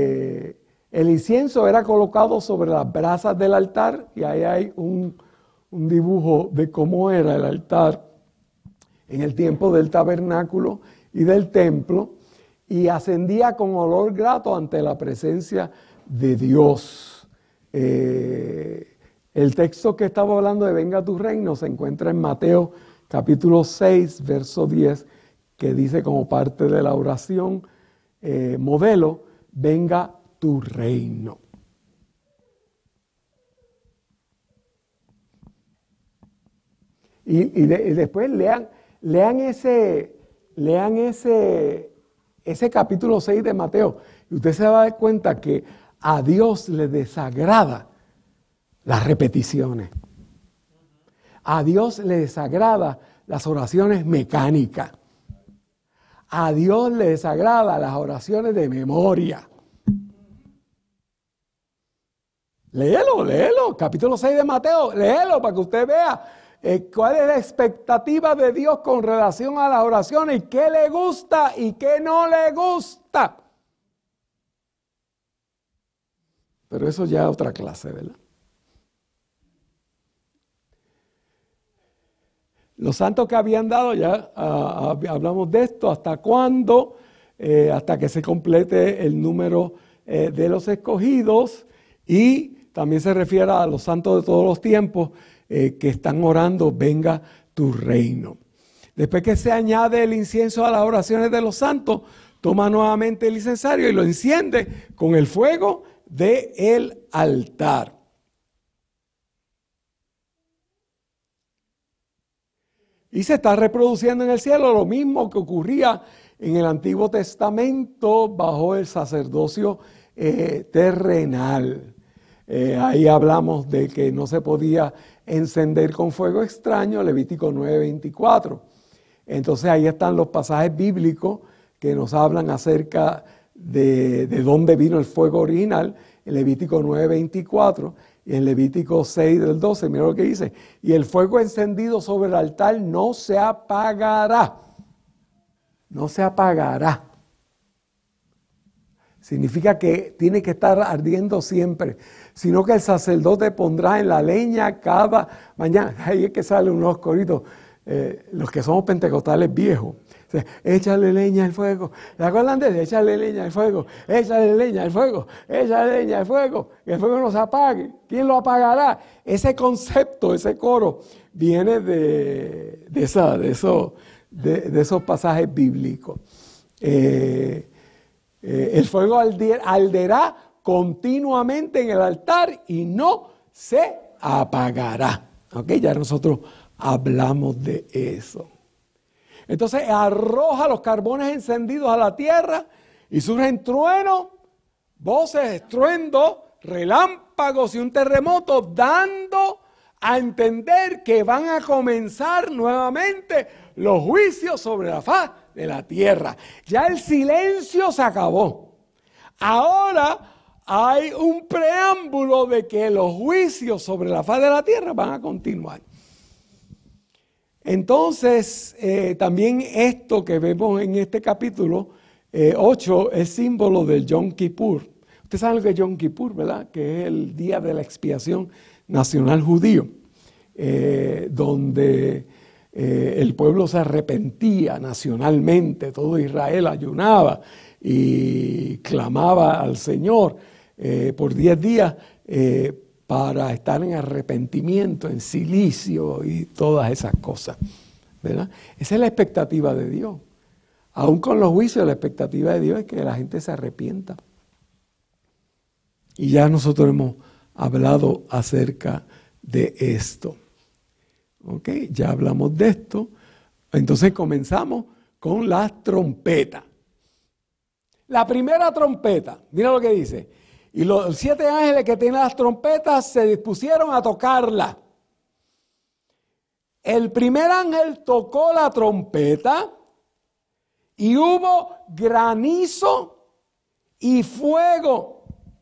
El incienso era colocado sobre las brasas del altar y ahí hay un dibujo de cómo era el altar en el tiempo del tabernáculo y del templo, y ascendía con olor grato ante la presencia de Dios. El texto que estaba hablando de venga tu reino se encuentra en Mateo capítulo 6, verso 10, que dice como parte de la oración modelo, venga tu reino. Y después lean ese capítulo 6 de Mateo. Y usted se va a dar cuenta que a Dios le desagrada las repeticiones. A Dios le desagrada las oraciones mecánicas. A Dios le desagrada las oraciones de memoria. Léelo, capítulo 6 de Mateo, léelo para que usted vea cuál es la expectativa de Dios con relación a las oraciones y qué le gusta y qué no le gusta. Pero eso ya es otra clase, ¿verdad? Los santos que habían dado, ya hablamos de esto, ¿hasta cuándo? Hasta que se complete el número de los escogidos, y también se refiere a los santos de todos los tiempos que están orando, venga tu reino. Después que se añade el incienso a las oraciones de los santos, toma nuevamente el incensario y lo enciende con el fuego del altar. Y se está reproduciendo en el cielo lo mismo que ocurría en el Antiguo Testamento bajo el sacerdocio terrenal. Ahí hablamos de que no se podía encender con fuego extraño, Levítico 9:24. Entonces ahí están los pasajes bíblicos que nos hablan acerca de dónde vino el fuego original, en Levítico 9:24. Y en Levítico 6 del 12, mira lo que dice. Y el fuego encendido sobre el altar no se apagará. No se apagará. Significa que tiene que estar ardiendo siempre. Sino que el sacerdote pondrá en la leña cada mañana. Ahí es que salen unos coritos. Los que somos pentecostales viejos. O sea, échale leña al fuego. ¿Se acuerdan de eso? Échale leña al fuego. Échale leña al fuego. Échale leña al fuego. Que el fuego no se apague. ¿Quién lo apagará? Ese concepto, ese coro, viene de esos pasajes bíblicos. El fuego arderá continuamente en el altar y no se apagará. ¿Ok? Ya nosotros hablamos de eso. Entonces arroja los carbones encendidos a la tierra y surgen truenos, voces, estruendos, relámpagos y un terremoto, dando a entender que van a comenzar nuevamente los juicios sobre la faz de la tierra. Ya el silencio se acabó. Ahora hay un preámbulo de que los juicios sobre la faz de la tierra van a continuar. Entonces, también esto que vemos en este capítulo 8 es símbolo del Yom Kippur. Ustedes saben lo que es Yom Kippur, ¿verdad? Que es el día de la expiación nacional judío, donde el pueblo se arrepentía nacionalmente, todo Israel ayunaba y clamaba al Señor por 10 días para estar en arrepentimiento, en silicio y todas esas cosas, ¿verdad? Esa es la expectativa de Dios. Aún con los juicios, la expectativa de Dios es que la gente se arrepienta. Y ya nosotros hemos hablado acerca de esto. ¿Ok? Ya hablamos de esto. Entonces comenzamos con las trompetas. La primera trompeta, mira lo que dice. Y los 7 ángeles que tienen las trompetas se dispusieron a tocarla. El primer ángel tocó la trompeta y hubo granizo y fuego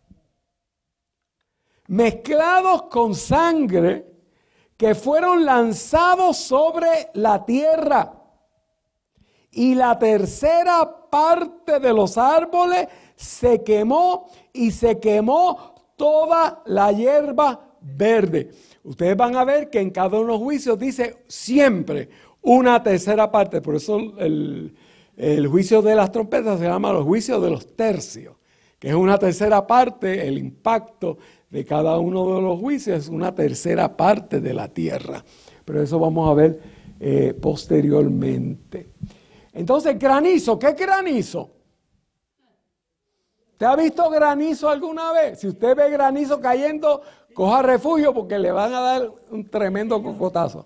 mezclados con sangre que fueron lanzados sobre la tierra. Y la tercera parte de los árboles se quemó y se quemó toda la hierba verde. Ustedes van a ver que en cada uno de los juicios dice siempre una tercera parte. Por eso el juicio de las trompetas se llama los juicios de los tercios, que es una tercera parte, el impacto de cada uno de los juicios es una tercera parte de la tierra. Pero eso vamos a ver posteriormente. Entonces, granizo, ¿qué es granizo? ¿Usted ha visto granizo alguna vez? Si usted ve granizo cayendo, coja refugio porque le van a dar un tremendo cocotazo.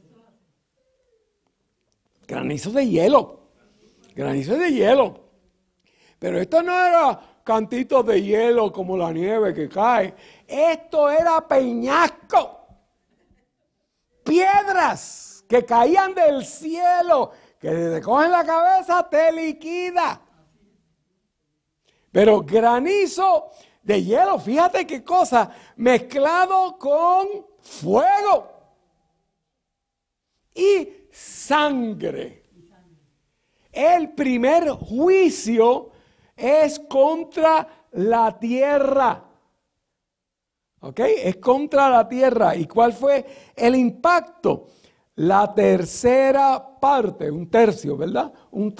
Granizo de hielo. Granizo de hielo. Pero esto no era cantitos de hielo como la nieve que cae. Esto era peñasco. Piedras que caían del cielo, que te cogen la cabeza, te liquida. Pero granizo de hielo, fíjate qué cosa, mezclado con fuego y sangre. El primer juicio es contra la tierra. ¿Ok? Es contra la tierra. ¿Y cuál fue el impacto? La tercera parte, un tercio, ¿verdad? Un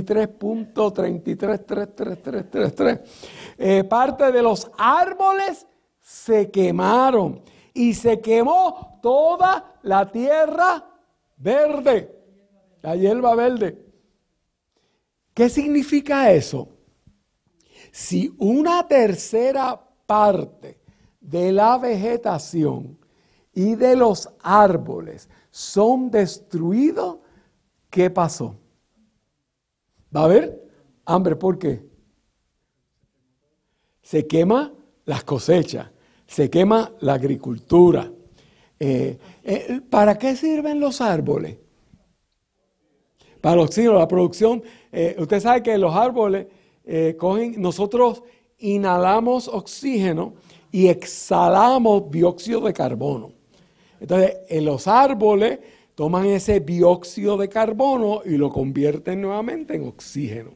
33.333333. Parte de los árboles se quemaron y se quemó toda la tierra verde, la hierba verde. ¿Qué significa eso? Si una tercera parte de la vegetación y de los árboles son destruidos, ¿qué pasó? ¿Va a haber hambre? ¿Por qué? Se quema las cosechas, se quema la agricultura. ¿Para qué sirven los árboles? Para el oxígeno, la producción. Usted sabe que los árboles nosotros inhalamos oxígeno y exhalamos dióxido de carbono. Entonces, los árboles toman ese dióxido de carbono y lo convierten nuevamente en oxígeno.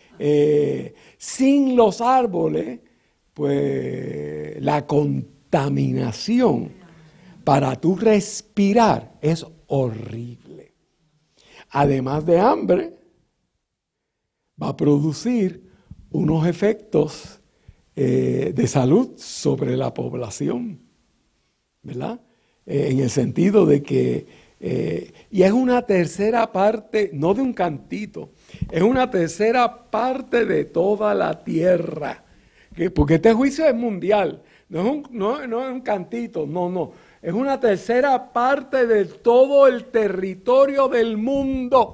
Sin los árboles, pues la contaminación para tú respirar es horrible. Además de hambre, va a producir unos efectos de salud sobre la población, ¿verdad? En el sentido de que, y es una tercera parte, no de un cantito, es una tercera parte de toda la tierra, porque este juicio es mundial, no es un cantito, no, es una tercera parte de todo el territorio del mundo.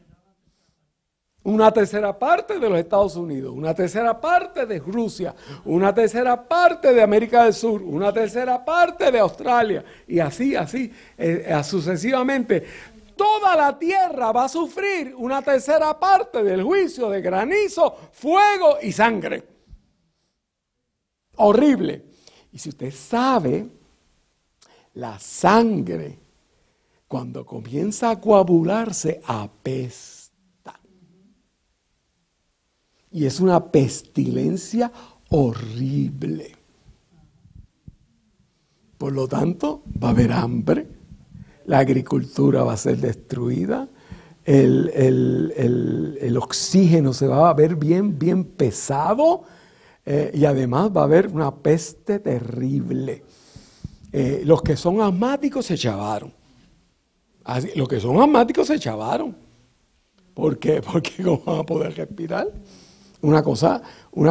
Una tercera parte de los Estados Unidos, una tercera parte de Rusia, una tercera parte de América del Sur, una tercera parte de Australia, y así, sucesivamente. Toda la tierra va a sufrir una tercera parte del juicio de granizo, fuego y sangre. Horrible. Y si usted sabe, la sangre, cuando comienza a coagularse, apesta. Y es una pestilencia horrible. Por lo tanto, va a haber hambre, la agricultura va a ser destruida, el oxígeno se va a ver bien pesado, y además va a haber una peste terrible. Los que son asmáticos se chavaron. Los que son asmáticos se chavaron. ¿Por qué? Porque ¿cómo van a poder respirar? Una cosa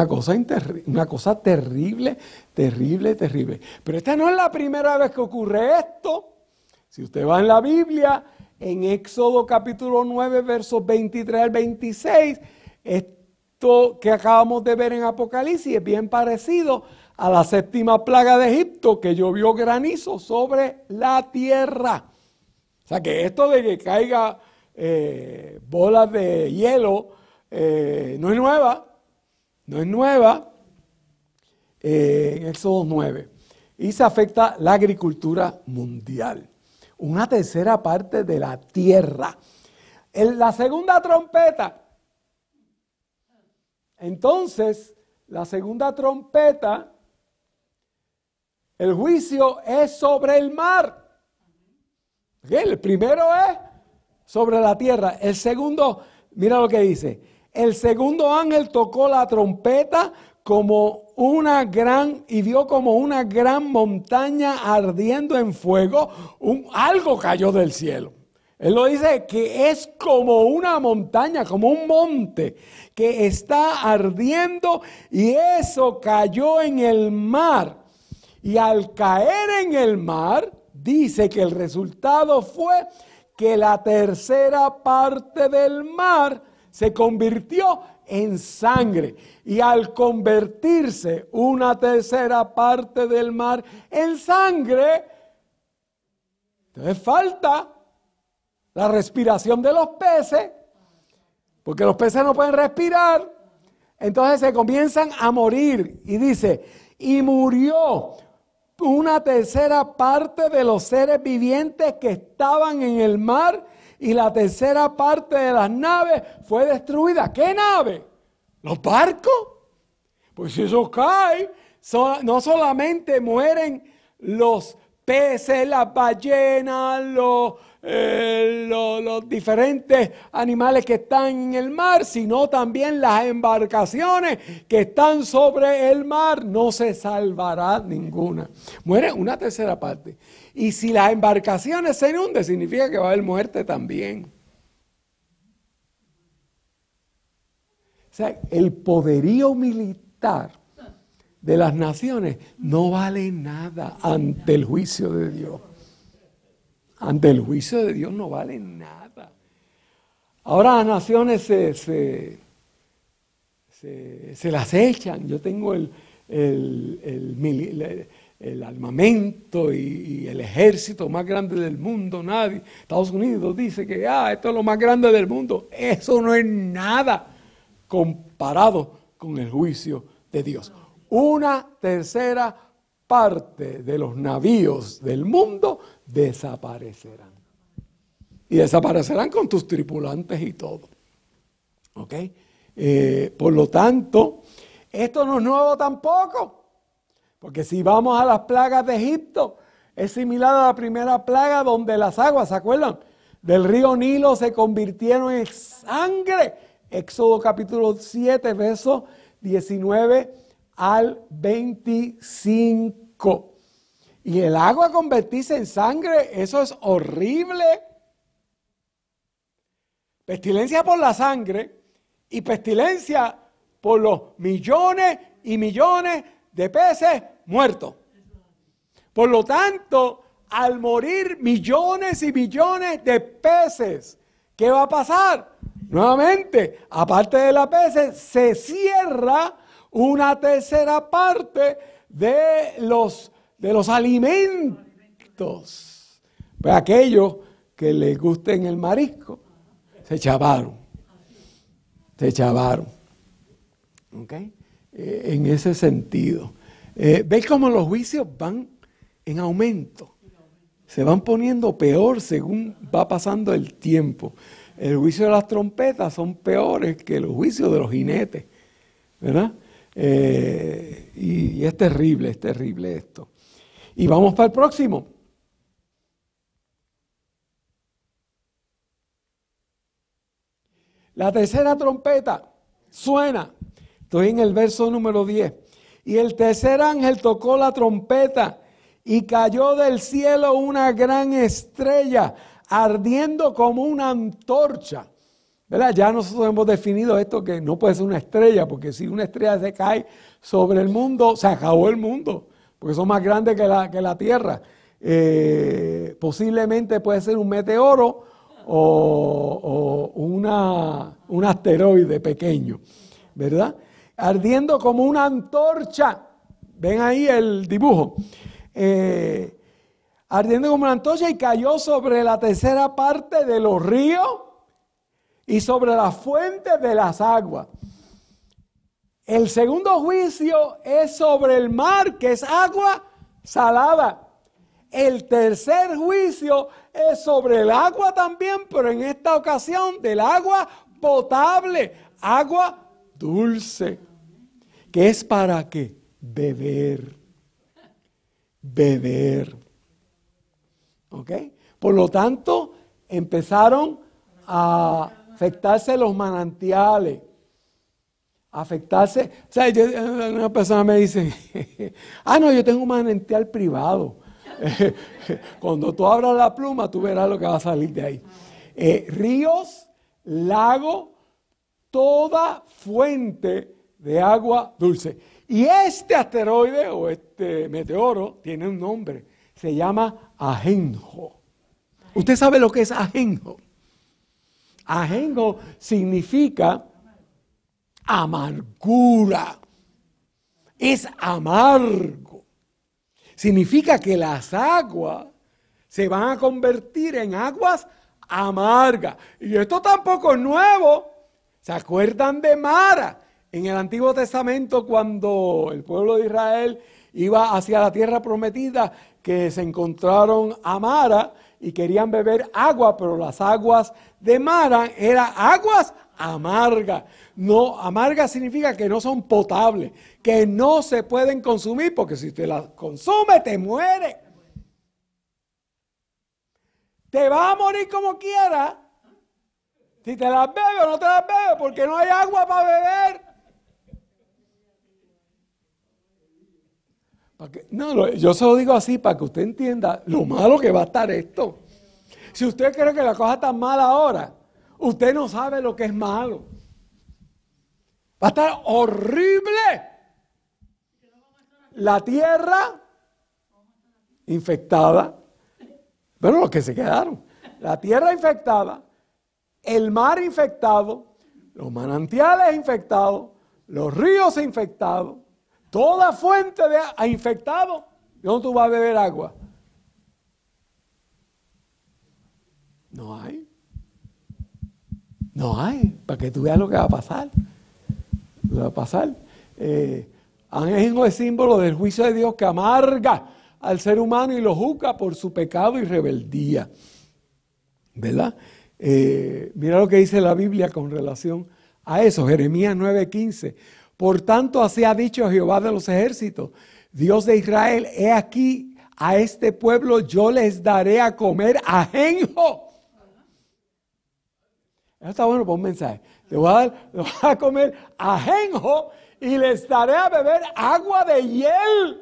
terrible. Pero esta no es la primera vez que ocurre esto. Si usted va en la Biblia, en Éxodo capítulo 9, versos 23 al 26, esto que acabamos de ver en Apocalipsis es bien parecido a la séptima plaga de Egipto, que llovió granizo sobre la tierra. O sea que esto de que caiga bolas de hielo no es nueva, en Éxodo 9. Y se afecta la agricultura mundial. Una tercera parte de la tierra. En la segunda trompeta. Entonces, la segunda trompeta El juicio es sobre el mar. El primero es sobre la tierra. El segundo, mira lo que dice. El segundo ángel tocó la trompeta y vio como una gran montaña ardiendo en fuego. Algo cayó del cielo. Él lo dice que es como una montaña, como un monte que está ardiendo, y eso cayó en el mar. Y al caer en el mar, dice que el resultado fue que la tercera parte del mar se convirtió en sangre. Y al convertirse una tercera parte del mar en sangre, entonces falta la respiración de los peces, porque los peces no pueden respirar. Entonces se comienzan a morir. Y dice, y murió una tercera parte de los seres vivientes que estaban en el mar, y la tercera parte de las naves fue destruida. ¿Qué nave? ¿Los barcos? Pues si eso cae, no solamente mueren los peces, las ballenas, los diferentes animales que están en el mar, sino también las embarcaciones que están sobre el mar. No se salvará ninguna. Muere una tercera parte. Y si las embarcaciones se inunden, significa que va a haber muerte también. O sea, el poderío militar de las naciones no vale nada ante el juicio de Dios. Ante el juicio de Dios no vale nada. Ahora las naciones se las echan. Yo tengo el armamento y el ejército más grande del mundo. Estados Unidos dice que esto es lo más grande del mundo. Eso no es nada comparado con el juicio de Dios. Una tercera parte de los navíos del mundo desaparecerán. Y desaparecerán con tus tripulantes y todo. ¿Ok? Por lo tanto, esto no es nuevo tampoco. Porque si vamos a las plagas de Egipto, es similar a la primera plaga donde las aguas, ¿se acuerdan? Del río Nilo se convirtieron en sangre. Éxodo capítulo 7, versos 19 al 25. Y el agua convertirse en sangre, eso es horrible. Pestilencia por la sangre y pestilencia por los millones y millones de peces muertos. Por lo tanto, al morir millones y millones de peces, ¿qué va a pasar? Nuevamente, aparte de la peces, se cierra una tercera parte de los alimentos. Pues aquellos que les gusten el marisco, se chavaron. ¿Ok? En ese sentido. ¿Veis cómo los juicios van en aumento? Se van poniendo peor según va pasando el tiempo. El juicio de las trompetas son peores que los juicios de los jinetes, ¿verdad? Y es terrible esto. Y vamos para el próximo. La tercera trompeta suena. Estoy en el verso número 10. Y el tercer ángel tocó la trompeta y cayó del cielo una gran estrella ardiendo como una antorcha. ¿Verdad? Ya nosotros hemos definido esto, que no puede ser una estrella, porque si una estrella se cae sobre el mundo, se acabó el mundo, porque son más grandes que la Tierra. Posiblemente puede ser un meteoro o un asteroide pequeño, ¿verdad? Ardiendo como una antorcha. Ven ahí el dibujo. Ardiendo como una antorcha, y cayó sobre la tercera parte de los ríos y sobre las fuentes de las aguas. El segundo juicio es sobre el mar, que es agua salada. El tercer juicio es sobre el agua también, pero en esta ocasión del agua potable, agua dulce, que es para qué? Beber. beber. ¿Ok? Por lo tanto, empezaron a afectarse los manantiales. Afectarse. O sea, una persona me dice, no, yo tengo un manantial privado. Cuando tú abras la pluma, tú verás lo que va a salir de ahí. Ríos, lagos, toda fuente de agua dulce. Y este asteroide o este meteoro tiene un nombre. Se llama Ajenjo. ¿Usted sabe lo que es Ajenjo? Ajenjo significa amargura. Es amargo. Significa que las aguas se van a convertir en aguas amargas. Y esto tampoco es nuevo. ¿Se acuerdan de Mara? En el Antiguo Testamento, cuando el pueblo de Israel iba hacia la tierra prometida, que se encontraron a Mara y querían beber agua, pero las aguas de Mara eran aguas amargas. No, amargas significa que no son potables, que no se pueden consumir, porque si usted las consume, te muere. Te vas a morir como quieras. Si te las bebes o no te las bebes, porque no hay agua para beber. No, yo se lo digo así para que usted entienda lo malo que va a estar esto. Si usted cree que la cosa está mala ahora, usted no sabe lo que es malo. Va a estar horrible. La tierra infectada. Bueno, los que se quedaron. La tierra infectada, el mar infectado, los manantiales infectados, los ríos infectados. Toda fuente de infectado, ¿de dónde tú vas a beber agua? No hay. No hay. Para que tú veas lo que va a pasar. Lo que va a pasar. Ajenjo es símbolo del juicio de Dios que amarga al ser humano y lo juzga por su pecado y rebeldía. ¿Verdad? Mira lo que dice la Biblia con relación a eso. Jeremías 9:15. Por tanto, así ha dicho Jehová de los ejércitos, Dios de Israel, he aquí a este pueblo yo les daré a comer ajenjo. Eso está bueno para un mensaje. Les voy a comer ajenjo y les daré a beber agua de hiel.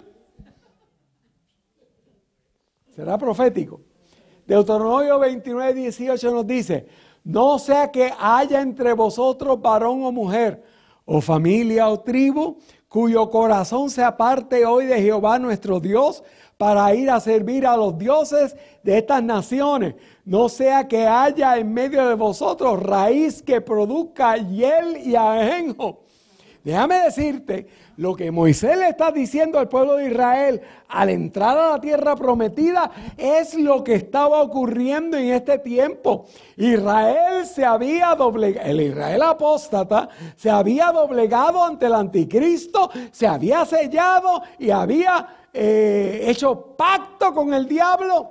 ¿Será profético? Deuteronomio 29:18 nos dice, no sea que haya entre vosotros varón o mujer, o familia o tribu, cuyo corazón se aparte hoy de Jehová nuestro Dios para ir a servir a los dioses de estas naciones. No sea que haya en medio de vosotros raíz que produzca hiel y ajenjo. Déjame decirte, lo que Moisés le está diciendo al pueblo de Israel al entrar a la tierra prometida es lo que estaba ocurriendo en este tiempo. Israel se había doblegado, el Israel apóstata se había doblegado ante el anticristo, se había sellado y había hecho pacto con el diablo.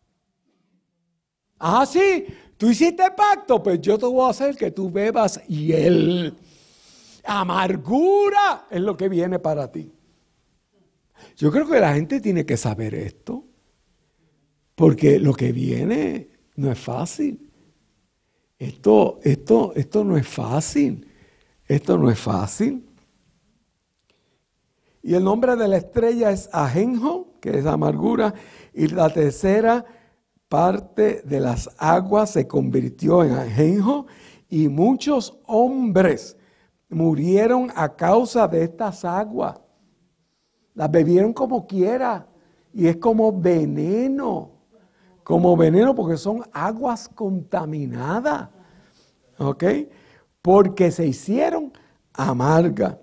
Ah, sí, tú hiciste pacto, pues yo te voy a hacer que tú bebas hiel. Amargura es lo que viene para ti. Yo creo que la gente tiene que saber esto, porque lo que viene no es fácil. Esto no es fácil. Esto no es fácil. Y el nombre de la estrella es Ajenjo, que es amargura, y la tercera parte de las aguas se convirtió en ajenjo, y muchos hombres murieron a causa de estas aguas. Las bebieron como quiera. Y es como veneno. Como veneno porque son aguas contaminadas. ¿Ok? Porque se hicieron amargas.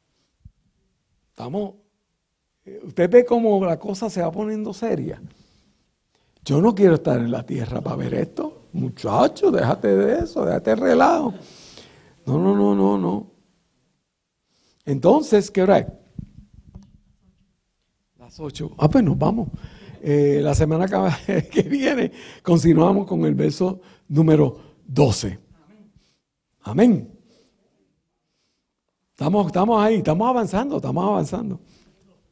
Usted ve cómo la cosa se va poniendo seria. Yo no quiero estar en la tierra para ver esto. Muchacho, déjate de eso, déjate relajo. No. Entonces, ¿qué hora es? Las 8. Pues nos vamos. La semana que viene continuamos con el verso número 12. Amén. Estamos ahí, estamos avanzando.